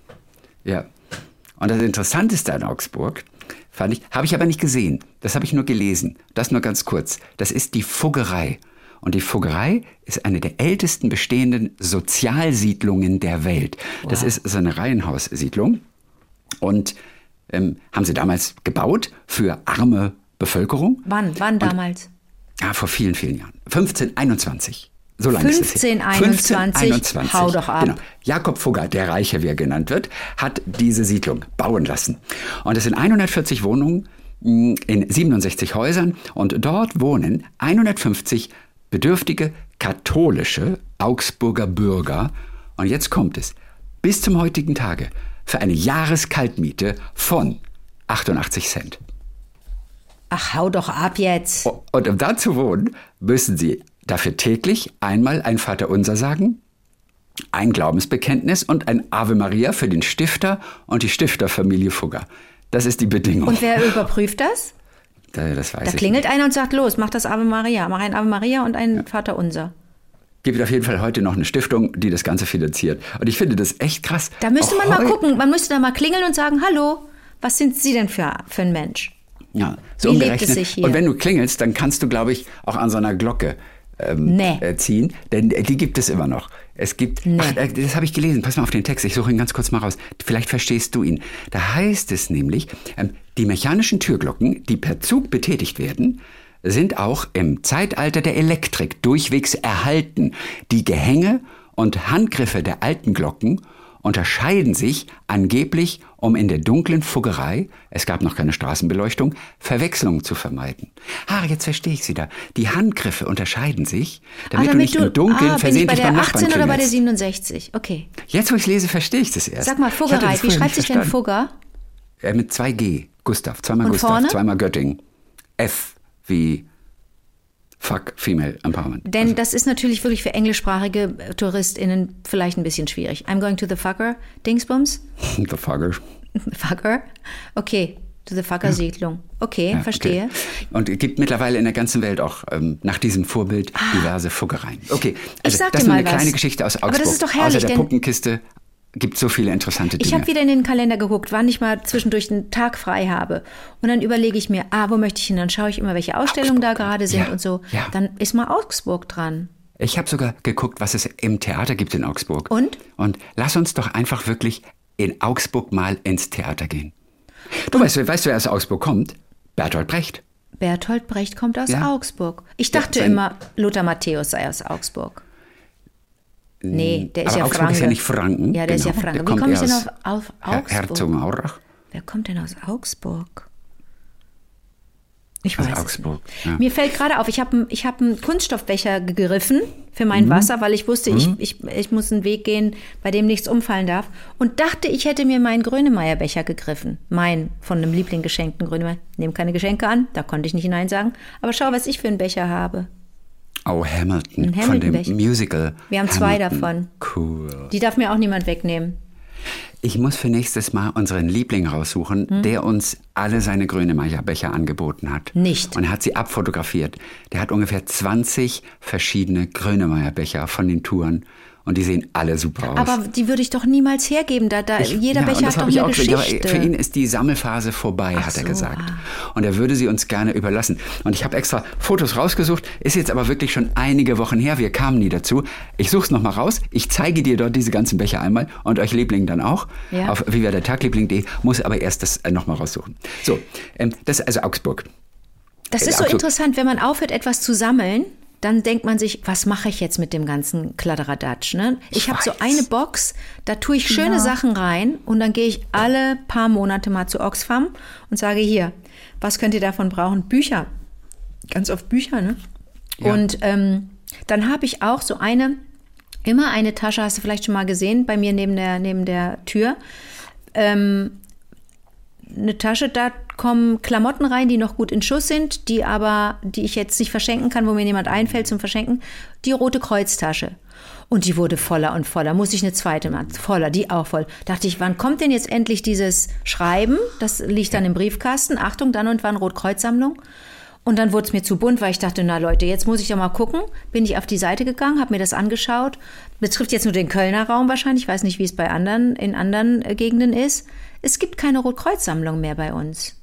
Ja. Und das Interessanteste an Augsburg, fand ich, habe ich aber nicht gesehen. Das habe ich nur gelesen. Das nur ganz kurz. Das ist die Fuggerei. Und die Fuggerei ist eine der ältesten bestehenden Sozialsiedlungen der Welt. Das ist so eine Reihenhaussiedlung. Und ähm, haben sie damals gebaut für arme Bevölkerung. Wann? Wann damals? Ja, vor vielen, vielen Jahren. fünfzehnhunderteinundzwanzig. So lange ist es her. fünfzehnhunderteinundzwanzig. Hau doch ab. Genau. Jakob Fugger, der Reiche, wie er genannt wird, hat diese Siedlung bauen lassen. Und es sind hundertvierzig Wohnungen mh, in siebenundsechzig Häusern. Und dort wohnen hundertfünfzig bedürftige katholische Augsburger Bürger. Und jetzt kommt es. Bis zum heutigen Tage für eine Jahreskaltmiete von achtundachtzig Cent. Ach, hau doch ab jetzt. Und um da zu wohnen, müssen Sie dafür täglich einmal ein Vaterunser sagen, ein Glaubensbekenntnis und ein Ave Maria für den Stifter und die Stifterfamilie Fugger. Das ist die Bedingung. Und wer überprüft das? Da, das weiß Da ich klingelt nicht. einer und sagt, los, mach das Ave Maria. Mach ein Ave Maria und ein Vaterunser. Gibt auf jeden Fall heute noch eine Stiftung, die das Ganze finanziert. Und ich finde das echt krass. Da müsste Auch man mal heu- gucken. Man müsste da mal klingeln und sagen, hallo, was sind Sie denn für, für ein Mensch? Ja, so Wie lebt umgerechnet. es sich hier? Und wenn du klingelst, dann kannst du, glaube ich, auch an so einer Glocke ähm, Nee. äh, ziehen. Denn die gibt es immer noch. Es gibt, Nee. ach, äh, das habe ich gelesen. Pass mal auf den Text. Ich suche ihn ganz kurz mal raus. Vielleicht verstehst du ihn. Da heißt es nämlich, ähm, die mechanischen Türglocken, die per Zug betätigt werden, sind auch im Zeitalter der Elektrik durchwegs erhalten. Die Gehänge und Handgriffe der alten Glocken unterscheiden sich angeblich, um in der dunklen Fuggerei, es gab noch keine Straßenbeleuchtung, Verwechslungen zu vermeiden. Ah, jetzt verstehe ich Sie da. Die Handgriffe unterscheiden sich, damit, ah, damit du nicht du, im Dunkeln ah, versehentlich beim bin ich bei der Nachbarn achtzehn oder bei der klingelst. siebenundsechzig? Okay. Jetzt, wo ich lese, verstehe ich das erst. Sag mal, Ich hatte Fuggerei, das wie vorher schreibt nicht sich denn verstanden. Fugger? Äh, mit zwei G. Gustav. Zweimal Und Gustav, vorne? zweimal Göttingen. F wie Fuck Female Empowerment. Denn das ist natürlich wirklich für englischsprachige TouristInnen vielleicht ein bisschen schwierig. I'm going to the Fucker, Dingsbums? The Fugger. Fucker? Okay, to the Fucker-Siedlung. Okay, Ja, verstehe. Okay. Und es gibt mittlerweile in der ganzen Welt auch ähm, nach diesem Vorbild diverse Fuggereien. Okay, also sag das dir ist nur mal eine was. kleine Geschichte aus Augsburg. Aber das ist doch herrlich, Außer der denn- Puppenkiste gibt so viele interessante Dinge. Ich habe wieder in den Kalender geguckt, wann ich mal zwischendurch einen Tag frei habe. Und dann überlege ich mir, ah, wo möchte ich hin? Dann schaue ich immer, welche Ausstellungen da gerade sind Ja, und so. ja. Dann ist mal Augsburg dran. Ich habe sogar geguckt, was es im Theater gibt in Augsburg. Und? Und lass uns doch einfach wirklich in Augsburg mal ins Theater gehen. Du weißt, weißt du, wer aus Augsburg kommt? Bertolt Brecht. Bertolt Brecht kommt aus Ja. Augsburg. Ich dachte Ja, sein- immer, Lothar Matthäus sei aus Augsburg. Nee, der ist Aber ja Augsburg Franke. ist ja nicht Franken. Ja, der ist ja genau. Franke. Der Wie kommt komme ich eher denn aus auf, auf Her- Augsburg? Herzogenaurach. Wer kommt denn aus Augsburg? Ich Aus weiß es Augsburg, nicht. ja. Mir fällt gerade auf, ich habe ich hab einen Kunststoffbecher gegriffen für mein Wasser, weil ich wusste, ich, ich, ich muss einen Weg gehen, bei dem nichts umfallen darf. Und dachte, ich hätte mir meinen Grönemeyer-Becher gegriffen. Mein von einem Liebling geschenkten Grönemeyer. Nehme keine Geschenke an, da konnte ich nicht Nein sagen. Aber schau, was ich für einen Becher habe. Oh, Hamilton. Ein Von dem Hamilton-Becher. Musical. Wir haben zwei Hamilton. davon. Cool. Die darf mir auch niemand wegnehmen. Ich muss für nächstes Mal unseren Liebling raussuchen, der uns alle seine Grönemeyer-Becher angeboten hat. Nicht. Und hat sie abfotografiert. Der hat ungefähr zwanzig verschiedene Grönemeyer-Becher von den Touren. Und die sehen alle super aus. Aber die würde ich doch niemals hergeben. Da, da, Ich- jeder ja, und Becher das hat hab doch ich eine auch gesagt, Geschichte. aber für ihn ist die Sammelphase vorbei, Ach hat er so, gesagt. ah. Und er würde sie uns gerne überlassen. Und ich habe extra Fotos rausgesucht, ist jetzt aber wirklich schon einige Wochen her, wir kamen nie dazu. Ich suche es nochmal raus, ich zeige dir dort diese ganzen Becher einmal und euch Liebling dann auch. Ja. Auf wie wäre der Tagliebling punkt de, muss aber erst das äh, nochmal raussuchen. So, ähm, das ist also Augsburg. Das Äh, ist so Augsburg. interessant, wenn man aufhört, etwas zu sammeln, dann denkt man sich, was mache ich jetzt mit dem ganzen Kladderadatsch? Ne? Ich habe so weiß. eine Box, da tue ich schöne Sachen rein und dann gehe ich alle paar Monate mal zu Oxfam und sage, hier, was könnt ihr davon brauchen? Bücher. Ganz oft Bücher, ne? Ja. Und ähm, dann habe ich auch so eine, immer eine Tasche, hast du vielleicht schon mal gesehen, bei mir neben der, neben der Tür. Ähm, eine Tasche, da kommen Klamotten rein, die noch gut in Schuss sind, die aber, die ich jetzt nicht verschenken kann, wo mir jemand einfällt zum Verschenken. Die Rote Kreuz-Tasche. Und die wurde voller und voller. Muss ich eine zweite machen. Voller, die auch voll. Dachte ich, wann kommt denn jetzt endlich dieses Schreiben? Das liegt dann im Briefkasten. Achtung, dann und wann Rotkreuz-Sammlung. Und dann wurde es mir zu bunt, weil ich dachte, na Leute, jetzt muss ich doch mal gucken. Bin ich auf die Seite gegangen, habe mir das angeschaut. Betrifft jetzt nur den Kölner Raum wahrscheinlich. Ich weiß nicht, wie es bei anderen, in anderen äh, Gegenden ist. Es gibt keine Rotkreuz-Sammlung mehr bei uns.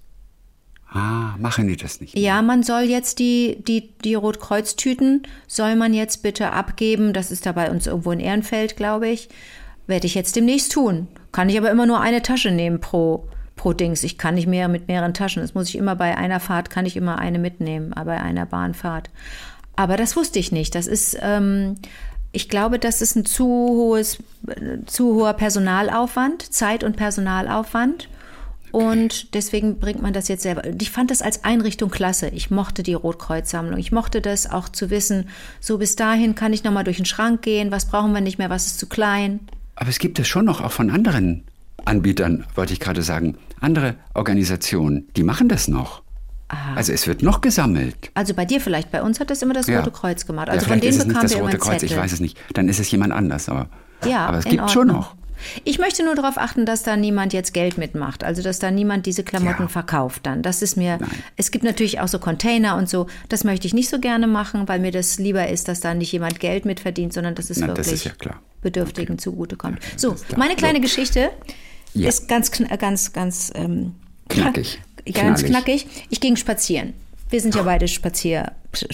Ah, machen die das nicht? Ja, man soll jetzt die, die, die Rotkreuz-Tüten, soll man jetzt bitte abgeben. Das ist da bei uns irgendwo in Ehrenfeld, glaube ich. Werde ich jetzt demnächst tun. Kann ich aber immer nur eine Tasche nehmen pro, pro Dings. Ich kann nicht mehr mit mehreren Taschen. Das muss ich immer bei einer Fahrt, kann ich immer eine mitnehmen, aber bei einer Bahnfahrt. Aber das wusste ich nicht. Das ist, ähm, ich glaube, das ist ein zu hohes, zu hoher Personalaufwand, Zeit- und Personalaufwand. Und deswegen bringt man das jetzt selber. Und ich fand das als Einrichtung klasse. Ich mochte die Rotkreuz-Sammlung. Ich mochte das auch zu wissen, so bis dahin kann ich nochmal durch den Schrank gehen. Was brauchen wir nicht mehr? Was ist zu klein? Aber es gibt es schon noch auch von anderen Anbietern, wollte ich gerade sagen. Andere Organisationen, die machen das noch. Aha. Also es wird noch gesammelt. Also bei dir vielleicht. Bei uns hat das immer das Ja. Rote Kreuz gemacht. Ja, Also von vielleicht ist denen es nicht bekamen das wir immer Rote einen Kreuz, Zettel. ich weiß es nicht. Dann ist es jemand anders. Aber, Ja, aber es in gibt schon Ordnung. noch. Ich möchte nur darauf achten, dass da niemand jetzt Geld mitmacht. Also, dass da niemand diese Klamotten Ja. verkauft dann. Das ist mir, Nein. es gibt natürlich auch so Container und so. Das möchte ich nicht so gerne machen, weil mir das lieber ist, dass da nicht jemand Geld mit verdient, sondern dass es Na, das wirklich ist ja klar. Bedürftigen zugutekommt. das So, ist klar. meine kleine So. Geschichte Ja. ist ganz, kn- ganz, ganz ähm, Knackig. Ganz Knallig. knackig. Ich ging spazieren. Wir sind ja beide Spazier,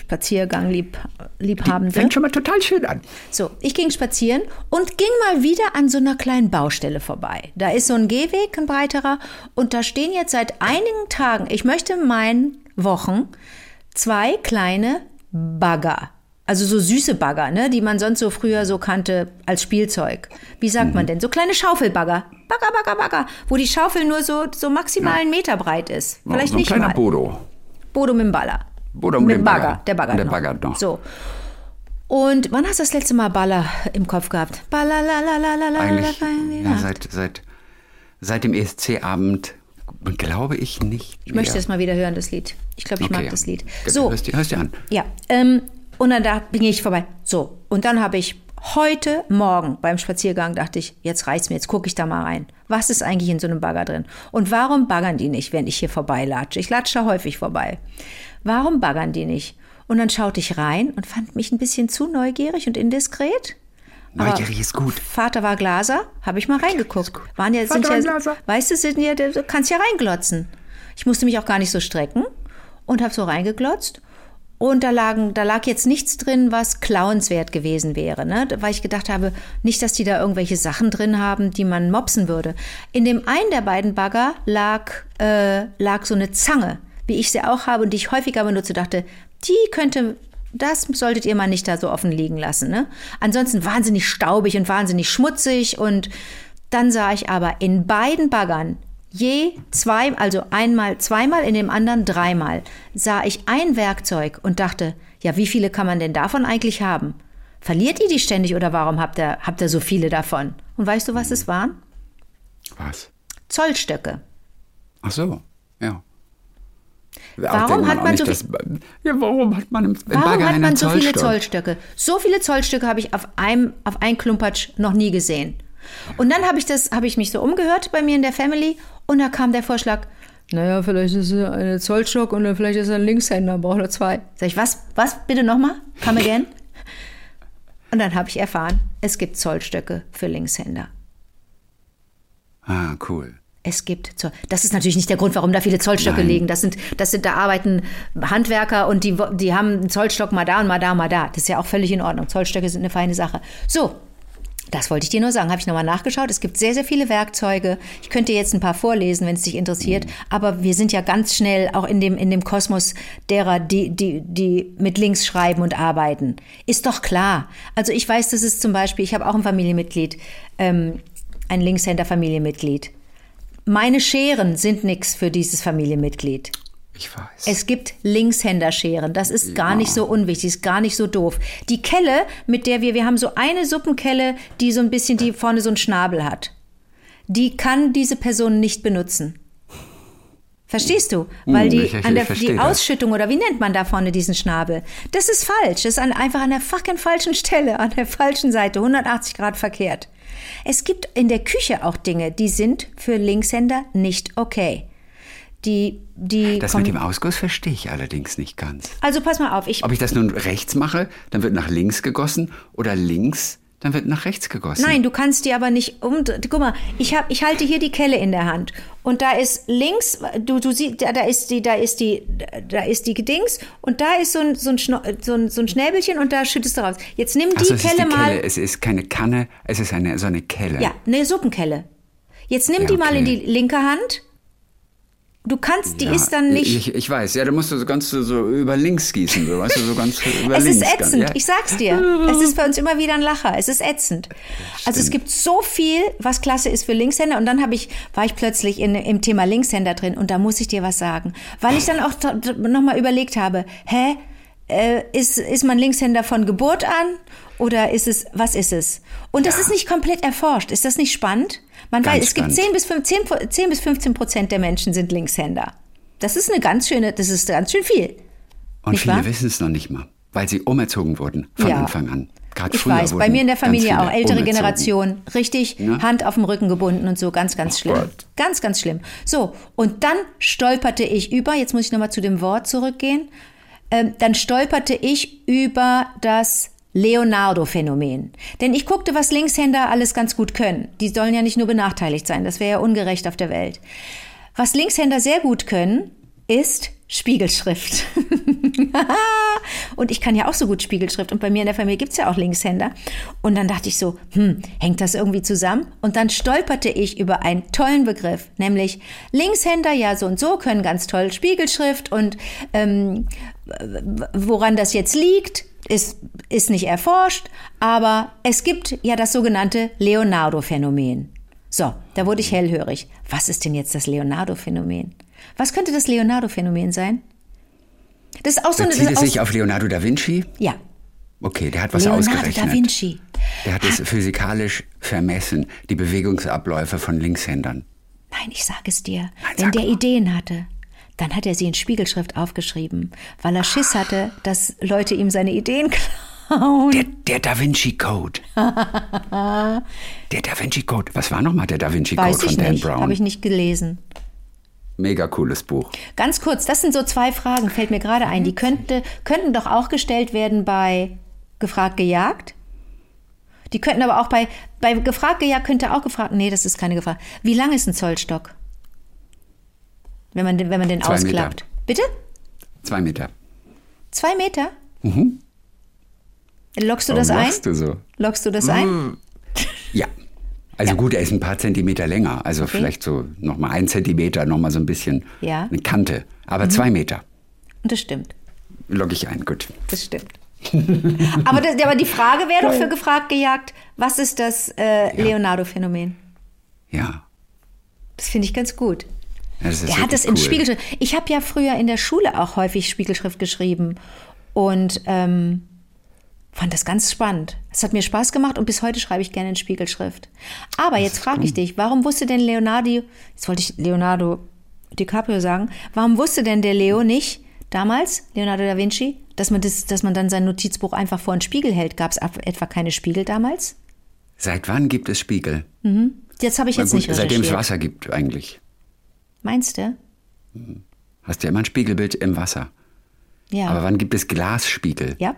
Spaziergang-Liebhabende. Fängt schon mal total schön an. So, ich ging spazieren und ging mal wieder an so einer kleinen Baustelle vorbei. Da ist so ein Gehweg, ein breiterer, und da stehen jetzt seit einigen Tagen, ich möchte meinen Wochen, zwei kleine Bagger. Also so süße Bagger, ne, die man sonst so früher so kannte als Spielzeug. Wie sagt mhm. man denn? So kleine Schaufelbagger. Bagger, Bagger, Bagger. Wo die Schaufel nur so, so maximal einen Meter breit ist. Vielleicht so ein nicht kleiner mal. Bodo. Bodo mit dem Baller. Bodo mit, mit dem Bagger. Bagger. Der Bagger Der noch. Bagger noch. So. Und wann hast du das letzte Mal Baller im Kopf gehabt? Baller, la, la, la, la, la, Eigentlich, la, ja, seit, seit, seit dem E S C-Abend glaube ich nicht Ich möchte das mal wieder hören, das Lied. Ich glaube, ich okay. mag das Lied. So. Hörst du hörst dir an. Ja, ähm, und dann da bin ich vorbei. So, und dann habe ich heute Morgen beim Spaziergang dachte ich, jetzt reicht's mir, jetzt gucke ich da mal rein. Was ist eigentlich in so einem Bagger drin? Und warum baggern die nicht, wenn ich hier vorbeilatsche? Ich latsche da häufig vorbei. Warum baggern die nicht? Und dann schaute ich rein und fand mich ein bisschen zu neugierig und indiskret. Neugierig ist gut. Vater war Glaser, habe ich mal reingeguckt. Waren ja, sind Vater ja, war Glaser. Weißt du, sind ja, du kannst ja reinglotzen. Ich musste mich auch gar nicht so strecken und habe so reingeglotzt. Und da, lagen, da lag jetzt nichts drin, was klauenswert gewesen wäre, ne? Weil ich gedacht habe, nicht, dass die da irgendwelche Sachen drin haben, die man mopsen würde. In dem einen der beiden Bagger lag, äh, lag so eine Zange, wie ich sie auch habe und die ich häufiger benutze, dachte, die könnte... Das solltet ihr mal nicht da so offen liegen lassen. Ne? Ansonsten wahnsinnig staubig und wahnsinnig schmutzig. Und dann sah ich aber in beiden Baggern je zwei, also einmal zweimal, in dem anderen dreimal, sah ich ein Werkzeug und dachte, ja, wie viele kann man denn davon eigentlich haben? Verliert ihr die ständig oder warum habt ihr, habt ihr so viele davon? Und weißt du, was es waren? Was? Zollstöcke. Ach so, ja. Warum hat man so das, ja, warum hat man im, im Warum Bagger hat man so Zollstock? viele Zollstöcke? So viele Zollstöcke habe ich auf einem auf ein Klumpatsch noch nie gesehen. Und dann habe ich das habe ich mich so umgehört bei mir in der Family und da kam der Vorschlag, naja, vielleicht ist es ein Zollstock und dann vielleicht ist er ein Linkshänder, braucht er zwei. Sag ich, was? Was? Bitte nochmal? Come again? Und dann habe ich erfahren, es gibt Zollstöcke für Linkshänder. Ah, cool. Es gibt Zoll. Das ist natürlich nicht der Grund, warum da viele Zollstöcke Nein. liegen. Das sind, das sind, da arbeiten Handwerker und die, die haben einen Zollstock mal da und mal da, mal da. Das ist ja auch völlig in Ordnung. Zollstöcke sind eine feine Sache. So, das wollte ich dir nur sagen. Habe ich nochmal nachgeschaut. Es gibt sehr, sehr viele Werkzeuge. Ich könnte jetzt ein paar vorlesen, wenn es dich interessiert. Aber wir sind ja ganz schnell auch in dem, in dem Kosmos derer, die, die, die mit Links schreiben und arbeiten. Ist doch klar. Also ich weiß, das ist zum Beispiel, ich habe auch ein Familienmitglied, ähm, ein Linkshänder-Familienmitglied. Meine Scheren sind nichts für dieses Familienmitglied. Ich weiß. Es gibt Linkshänderscheren. Das ist gar Ja. nicht so unwichtig, ist gar nicht so doof. Die Kelle, mit der wir, wir haben so eine Suppenkelle, die so ein bisschen, die vorne so einen Schnabel hat. Die kann diese Person nicht benutzen. Verstehst du? Weil die, ich- ich- an der, ich verstehe die das. Ausschüttung, oder wie nennt man da vorne diesen Schnabel? Das ist falsch. Das ist an, einfach an der fucking falschen Stelle, an der falschen Seite, hundertachtzig Grad verkehrt. Es gibt in der Küche auch Dinge, die sind für Linkshänder nicht okay. Die, die Das kommen- mit dem Ausguss verstehe ich allerdings nicht ganz. Also pass mal auf, ich Ob ich das nun rechts mache, dann wird nach links gegossen oder links, dann wird nach rechts gegossen. Nein, du kannst die aber nicht um. Guck mal, ich hab, ich halte hier die Kelle in der Hand und da ist links, du du siehst, da, da ist die, da ist die, da ist die Gedings und da ist so ein so ein, Schno, so ein, so ein Schnäbelchen und da schüttest du raus. Jetzt nimm die Ach so, es Kelle ist die mal. Kelle. Es ist keine Kanne, es ist eine so eine Kelle. Ja, eine Suppenkelle. Jetzt nimm Ja, die mal okay. in die linke Hand. Du kannst, die Ja, ist dann nicht. Ich, ich weiß, ja, da musst du so ganz so, so über links gießen, so, weißt du, so ganz über Es links. ist ätzend, Ja. ich sag's dir. Es ist bei uns immer wieder ein Lacher. Es ist ätzend. Also es gibt so viel, was klasse ist für Linkshänder. Und dann hab ich, war ich plötzlich in, im Thema Linkshänder drin und da muss ich dir was sagen. Weil ich dann auch nochmal überlegt habe, hä, äh, ist, ist man Linkshänder von Geburt an oder ist es, was ist es? Und das Ja. ist nicht komplett erforscht. Ist das nicht spannend? Man Ganz weiß, es gibt spannend. zehn bis fünfzehn, zehn bis fünfzehn Prozent der Menschen sind Linkshänder. Das ist eine ganz schöne, das ist ganz schön viel. Und nicht viele wahr? wissen es noch nicht mal, weil sie umerzogen wurden von Ja. Anfang an. Gerade Ich früher weiß, bei wurden mir in der ganz Familie viele auch, ältere umerzogen. Generation, richtig Ja? Hand auf dem Rücken gebunden und so, ganz, ganz schlimm. Gott. Ganz, ganz schlimm. So, und dann stolperte ich über, jetzt muss ich nochmal zu dem Wort zurückgehen, ähm, dann stolperte ich über das Leonardo-Phänomen. Denn ich guckte, was Linkshänder alles ganz gut können. Die sollen ja nicht nur benachteiligt sein, das wäre ja ungerecht auf der Welt. Was Linkshänder sehr gut können, ist Spiegelschrift. Und ich kann ja auch so gut Spiegelschrift. Und bei mir in der Familie gibt's ja auch Linkshänder. Und dann dachte ich so, hm, hängt das irgendwie zusammen? Und dann stolperte ich über einen tollen Begriff, nämlich Linkshänder, ja so und so, können ganz toll Spiegelschrift. Und ähm, woran das jetzt liegt, ist, ist nicht erforscht, aber es gibt ja das sogenannte Leonardo-Phänomen. So, da wurde ich hellhörig. Was ist denn jetzt das Leonardo-Phänomen? Was könnte das Leonardo-Phänomen sein? Das ist auch so eine... Bezieht das es ist sich auf Leonardo da Vinci? Ja. Okay, der hat was Leonardo ausgerechnet. da Vinci. Der hat es physikalisch vermessen, die Bewegungsabläufe von Linkshändern. Nein, ich sage es dir. Nein, Wenn sag der mal. Ideen hatte, dann hat er sie in Spiegelschrift aufgeschrieben, weil er Schiss hatte, dass Leute ihm seine Ideen klauen. Der, der Da Vinci Code. Der Da Vinci Code. Was war nochmal der Da Vinci Code Weiß von ich Dan nicht, Brown? habe ich nicht gelesen. Mega cooles Buch. Ganz kurz, das sind so zwei Fragen, fällt mir gerade ein. Die könnte, könnten doch auch gestellt werden bei Gefragt gejagt. Die könnten aber auch bei, bei Gefragt gejagt könnte auch gefragt, nee, das ist keine Gefragt. Wie lang ist ein Zollstock? Wenn man den, wenn man den Zwei ausklappt. Meter. Bitte? Zwei Meter. Zwei Meter? Mhm. Lockst du das Warum ein? lachst du so? Lockst du das ein? Ja. Also Ja. gut, er ist ein paar Zentimeter länger. Also vielleicht so nochmal ein Zentimeter, nochmal so ein bisschen Ja. eine Kante. Aber zwei Meter. Und das stimmt. Logge ich ein, gut. Das stimmt. aber, das, aber die Frage wäre doch für Gefragt gejagt, was ist das äh, Leonardo-Phänomen? Ja. Das finde ich ganz gut. Ja, das ist Er hat wirklich das in cool. Spiegelschrift. Ich habe ja früher in der Schule auch häufig Spiegelschrift geschrieben und ähm, fand das ganz spannend. Es hat mir Spaß gemacht und bis heute schreibe ich gerne in Spiegelschrift. Aber jetzt frage ich dich, warum wusste denn Leonardo, jetzt wollte ich Leonardo DiCaprio sagen, warum wusste denn der Leo nicht damals, Leonardo da Vinci, dass man, das, dass man dann sein Notizbuch einfach vor einen Spiegel hält? Gab es etwa keine Spiegel damals? Seit wann gibt es Spiegel? Jetzt habe ich Na jetzt gut, nicht seitdem es recherchiert. Wasser gibt eigentlich. Meinst du? Hast du ja immer ein Spiegelbild im Wasser. Ja. Aber wann gibt es Glasspiegel? ja.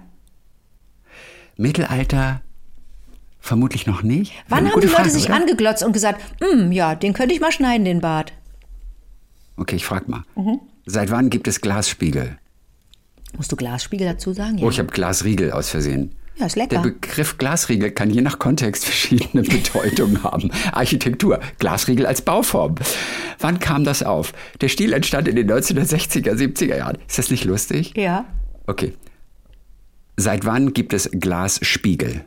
Mittelalter vermutlich noch nicht. Wann Eine haben gute die Leute Frage, sich oder? angeglotzt und gesagt, "Hm, ja, den könnte ich mal schneiden, den Bart"? Okay, ich frag mal. Mhm. Seit wann gibt es Glasspiegel? Musst du Glasspiegel dazu sagen? Ja, Oh, ich habe Glasriegel aus Versehen. ja ist Der lecker. Begriff Glasriegel kann je nach Kontext verschiedene Bedeutungen haben. Architektur, Glasriegel als Bauform. Wann kam das auf? Der Stil entstand in den neunzehnhundertsechziger, siebziger Jahren. Ist das nicht lustig? Ja. Okay. Seit wann gibt es Glasspiegel?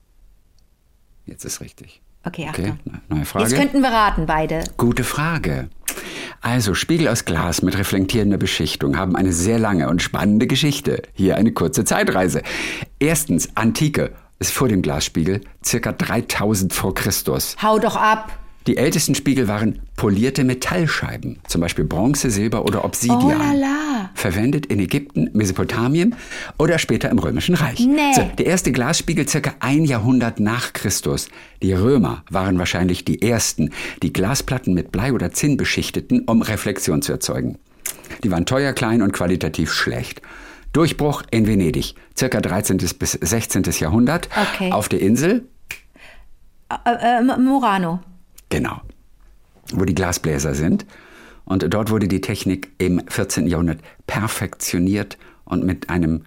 Jetzt ist richtig. Okay, Okay, Achtung. ne- neue Frage. Jetzt könnten wir raten, beide. Gute Frage. Also, Spiegel aus Glas mit reflektierender Beschichtung haben eine sehr lange und spannende Geschichte. Hier eine kurze Zeitreise. Erstens, Antike ist vor dem Glasspiegel, circa dreitausend vor Christus. Hau doch ab. Die ältesten Spiegel waren polierte Metallscheiben, zum Beispiel Bronze, Silber oder Obsidian. Oh la la. Verwendet in Ägypten, Mesopotamien oder später im Römischen Reich. Nee. So, der erste Glasspiegel circa ein Jahrhundert nach Christus. Die Römer waren wahrscheinlich die ersten, die Glasplatten mit Blei oder Zinn beschichteten, um Reflexion zu erzeugen. Die waren teuer, klein und qualitativ schlecht. Durchbruch in Venedig, circa dreizehnten bis sechzehnten Jahrhundert. Okay. Auf der Insel, Äh, äh, Murano. genau, wo die Glasbläser sind. Und dort wurde die Technik im vierzehnten Jahrhundert perfektioniert und mit einem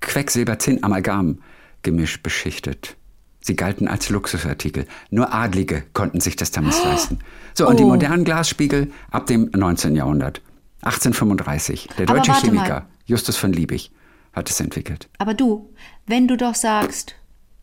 Quecksilber-Zinn-Amalgam-Gemisch beschichtet. Sie galten als Luxusartikel. Nur Adlige konnten sich das damals leisten. So, und die Oh. modernen Glasspiegel ab dem neunzehnten Jahrhundert. achtzehnhundertfünfunddreißig. Der Aber deutsche warte Chemiker mal. Justus von Liebig hat es entwickelt. Aber du, wenn du doch sagst,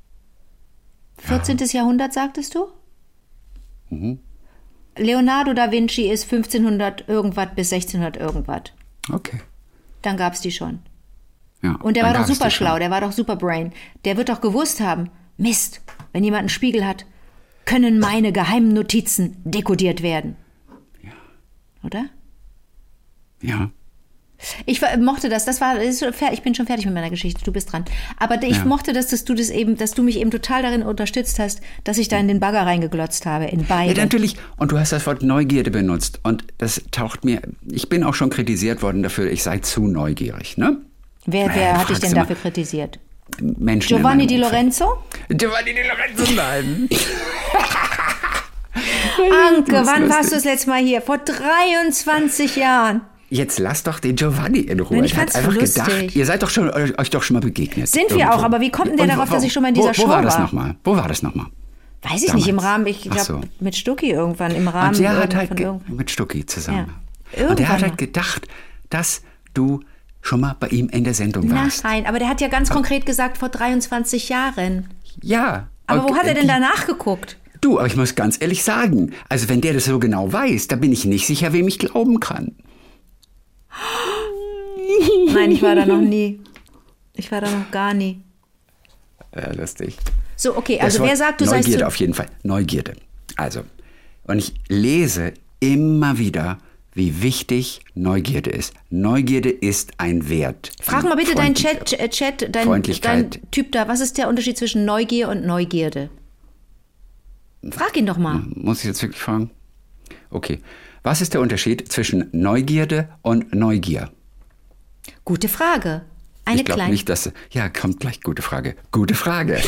vierzehnten Jahrhundert, sagtest du? Mhm. Leonardo da Vinci ist fünfzehnhundert irgendwas bis sechzehnhundert irgendwas. Okay. Dann gab es die schon. Ja, Und der dann war doch gab es super die schon. schlau, der war doch super brain. Der wird doch gewusst haben, Mist, wenn jemand einen Spiegel hat, können meine geheimen Notizen dekodiert werden. Ja. Oder? Ja. Ich war- mochte das, das war, ist schon fer- ich bin schon fertig mit meiner Geschichte, du bist dran. Aber ich Ja. mochte das, dass du das eben, dass du mich eben total darin unterstützt hast, dass ich da in den Bagger reingeglotzt habe, in Ja, beide. natürlich. Und du hast das Wort Neugierde benutzt. Und das taucht mir, ich bin auch schon kritisiert worden dafür, ich sei zu neugierig, ne? wer Äh, wer hat dich fragst denn du mal. dafür kritisiert? Menschen in Giovanni meinem Di Umfeld. Lorenzo? Giovanni Di Lorenzo, nein. Anke, Das ist wann warst lustig. du das letzte Mal hier? Vor dreiundzwanzig Jahren. Jetzt lass doch den Giovanni in Ruhe. Nein, ich Er hat fand's einfach lustig. gedacht, ihr seid doch schon, euch doch schon mal begegnet. Sind wir auch, aber wie kommt denn der Und darauf, wo- dass ich schon mal in dieser wo, Show Wo war das war? nochmal? Wo war das nochmal? Weiß ich Damals. nicht, im Rahmen, ich Ach glaube, so. mit Stucki irgendwann, im Rahmen Und der hat irgend- halt von ge- irgend- mit Stucki zusammen. Ja. Und der hat Irgendwann halt mal. gedacht, dass du schon mal bei ihm in der Sendung warst. Nein, aber der hat ja ganz konkret gesagt, vor dreiundzwanzig Jahren. Ja. Aber wo okay, hat er denn die- danach geguckt? Du, aber ich muss ganz ehrlich sagen, also wenn der das so genau weiß, da bin ich nicht sicher, wem ich glauben kann. Nein, ich war da noch nie. Ich war da noch gar nie. Ja, lustig. So, okay, Das also Wort wer sagt, du seist Neugierde zu... auf jeden Fall. Neugierde. Also, und ich lese immer wieder, wie wichtig Neugierde ist. Neugierde ist ein Wert. Frag mal bitte deinen Freundlich- Chat, äh, Chat dein, dein Freundlichkeit. Typ da, was ist der Unterschied zwischen Neugier und Neugierde? Frag ihn doch mal. Muss ich jetzt wirklich fragen? Okay. Was ist der Unterschied zwischen Neugierde und Neugier? Gute Frage. Eine ich glaube kleine. nicht, dass... Ja, kommt gleich, gute Frage. Gute Frage.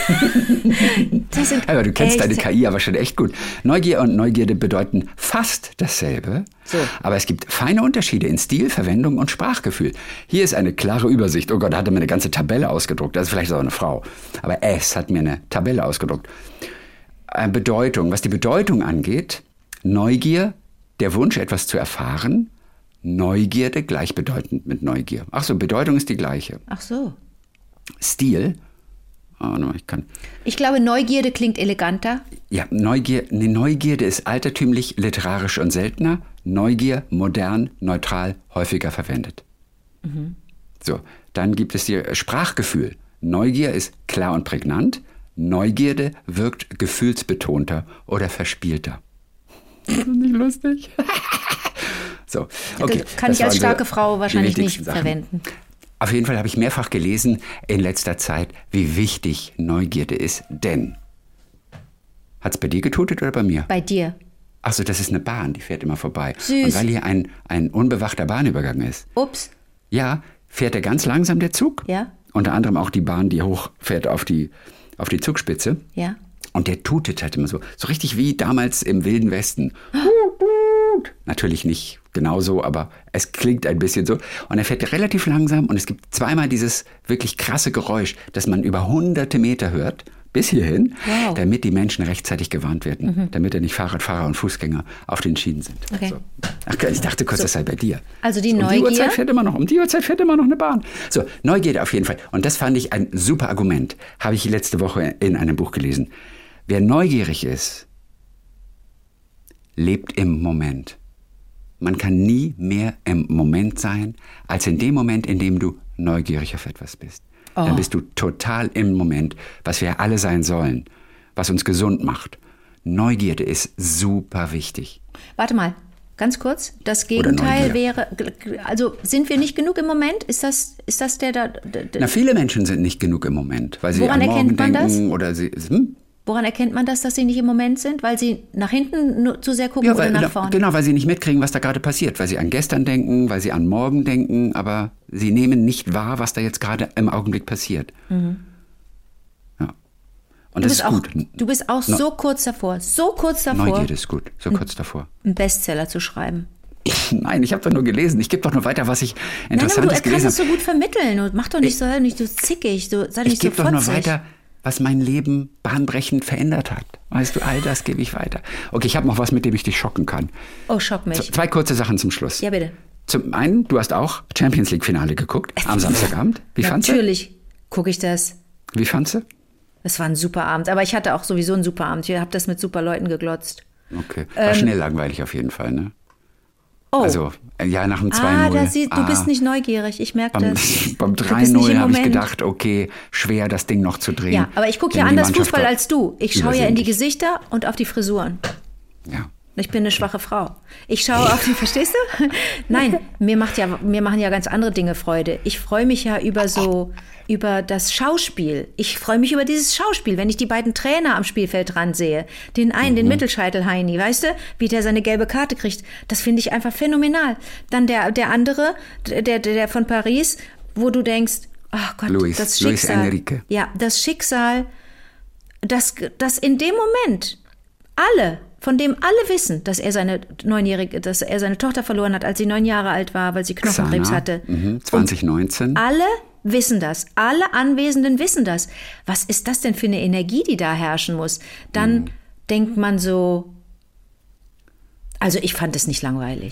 Das sind Aber du kennst echt- deine K I aber schon echt gut. Neugier und Neugierde bedeuten fast dasselbe, So. aber es gibt feine Unterschiede in Stil, Verwendung und Sprachgefühl. Hier ist eine klare Übersicht. Oh Gott, da hat er mir eine ganze Tabelle ausgedruckt. Das ist vielleicht auch eine Frau. Aber es hat mir eine Tabelle ausgedruckt. Äh, Bedeutung. Was die Bedeutung angeht, Neugier, der Wunsch, etwas zu erfahren. Neugierde gleichbedeutend mit Neugier. Ach so, Bedeutung ist die gleiche. Ach so. Stil. Oh, no, ich kann. Ich glaube, Neugierde klingt eleganter. Ja, Neugier, nee, Neugierde ist altertümlich, literarisch und seltener. Neugier, modern, neutral, häufiger verwendet. Mhm. So, dann gibt es hier Sprachgefühl. Neugier ist klar und prägnant. Neugierde wirkt gefühlsbetonter oder verspielter. Ist das nicht lustig? So, okay. Kann das ich als waren so starke Frau die wahrscheinlich nicht wichtigsten Sachen. verwenden. Auf jeden Fall habe ich mehrfach gelesen in letzter Zeit, wie wichtig Neugierde ist. Denn, hat es bei dir getutet oder bei mir? Bei dir. Achso, das ist eine Bahn, die fährt immer vorbei. Süß. Und weil hier ein, ein unbewachter Bahnübergang ist, Ups. ja, fährt er ganz langsam der Zug. Ja. Unter anderem auch die Bahn, die hochfährt auf die, auf die Zugspitze. Ja. Und der tutet halt immer so. So richtig wie damals im Wilden Westen. Natürlich nicht genauso, aber es klingt ein bisschen so. Und er fährt relativ langsam und es gibt zweimal dieses wirklich krasse Geräusch, das man über hunderte Meter hört, bis hierhin, Wow. damit die Menschen rechtzeitig gewarnt werden, damit ja nicht Fahrradfahrer und Fußgänger auf den Schienen sind. Okay. So. Ach, ich dachte kurz, das sei bei dir. Also die Um die Neugier. Uhrzeit fährt immer noch, um die Uhrzeit fährt immer noch eine Bahn. So, Neugierde auf jeden Fall. Und das fand ich ein super Argument. Habe ich letzte Woche in einem Buch gelesen. Wer neugierig ist, lebt im Moment. Man kann nie mehr im Moment sein, als in dem Moment, in dem du neugierig auf etwas bist. Oh. Dann bist du total im Moment, was wir alle sein sollen, was uns gesund macht. Neugierde ist super wichtig. Warte mal, ganz kurz. Das Gegenteil Neugier. wäre, also sind wir nicht genug im Moment? Ist das, ist das der da? der- Na, viele Menschen sind nicht genug im Moment, weil sie Woran an morgen erkennt man das? denken oder sie... Hm? Woran erkennt man das, dass sie nicht im Moment sind? Weil sie nach hinten nur zu sehr gucken Ja, oder weil, nach vorne? genau, weil sie nicht mitkriegen, was da gerade passiert. Weil sie an gestern denken, weil sie an morgen denken, aber sie nehmen nicht wahr, was da jetzt gerade im Augenblick passiert. Mhm. Ja. Und Du das bist, ist auch, gut. du bist auch No- so kurz davor, so kurz davor, Neugierde ist gut, so kurz davor. einen Bestseller zu schreiben. Nein, ich habe doch nur gelesen. Ich gebe doch nur weiter, was ich Nein, aber du Interessantes kannst gelesen es so habe. gut vermitteln und mach doch nicht so, sei nicht so zickig, so, sei Ich nicht so gebe doch nur fotzig. weiter, was mein Leben bahnbrechend verändert hat. Weißt du, all das gebe ich weiter. Okay, ich habe noch was, mit dem ich dich schocken kann. Oh, schock mich. Z- Zwei kurze Sachen zum Schluss. Ja, bitte. Zum einen, du hast auch Champions League Finale geguckt am Samstagabend. Wie fandst du? Natürlich gucke ich das. Wie fandst du? Es war ein super Abend, aber ich hatte auch sowieso einen super Abend. Ich habe das mit super Leuten geglotzt. Okay. War schnell langweilig auf jeden Fall, ne? Ähm. Oh, Also, äh, ja, nach dem zwei ah, null. da sie, du bist nicht neugierig, ich merke Beim, das. beim Du drei bist nicht null im habe ich Moment. gedacht, okay, schwer das Ding noch zu drehen. Ja, aber ich gucke ja Denn die anders Mannschaft Fußball war als du. Ich schaue ja in die übersinnlich. Gesichter und auf die Frisuren. Ja. Ich bin eine schwache Frau. Ich schaue auf die, verstehst du? Nein, mir macht ja, mir machen ja ganz andere Dinge Freude. Ich freue mich ja über so, über das Schauspiel. Ich freue mich über dieses Schauspiel, wenn ich die beiden Trainer am Spielfeld dran sehe. Den einen, den Mittelscheitel-Heini, weißt du, wie der seine gelbe Karte kriegt. Das finde ich einfach phänomenal. Dann der, der andere, der, der, der von Paris, wo du denkst, ach Gott, Luis, das Luis Schicksal. Enrique. Ja, das Schicksal, das, das in dem Moment alle, von dem alle wissen, dass er seine neunjährige, dass er seine Tochter verloren hat, als sie neun Jahre alt war, weil sie Knochenkrebs Xana, hatte. mhm, zwanzig neunzehn. Alle wissen das. Alle Anwesenden wissen das. Was ist das denn für eine Energie, die da herrschen muss? Dann Mhm. denkt man so, also ich fand es nicht langweilig.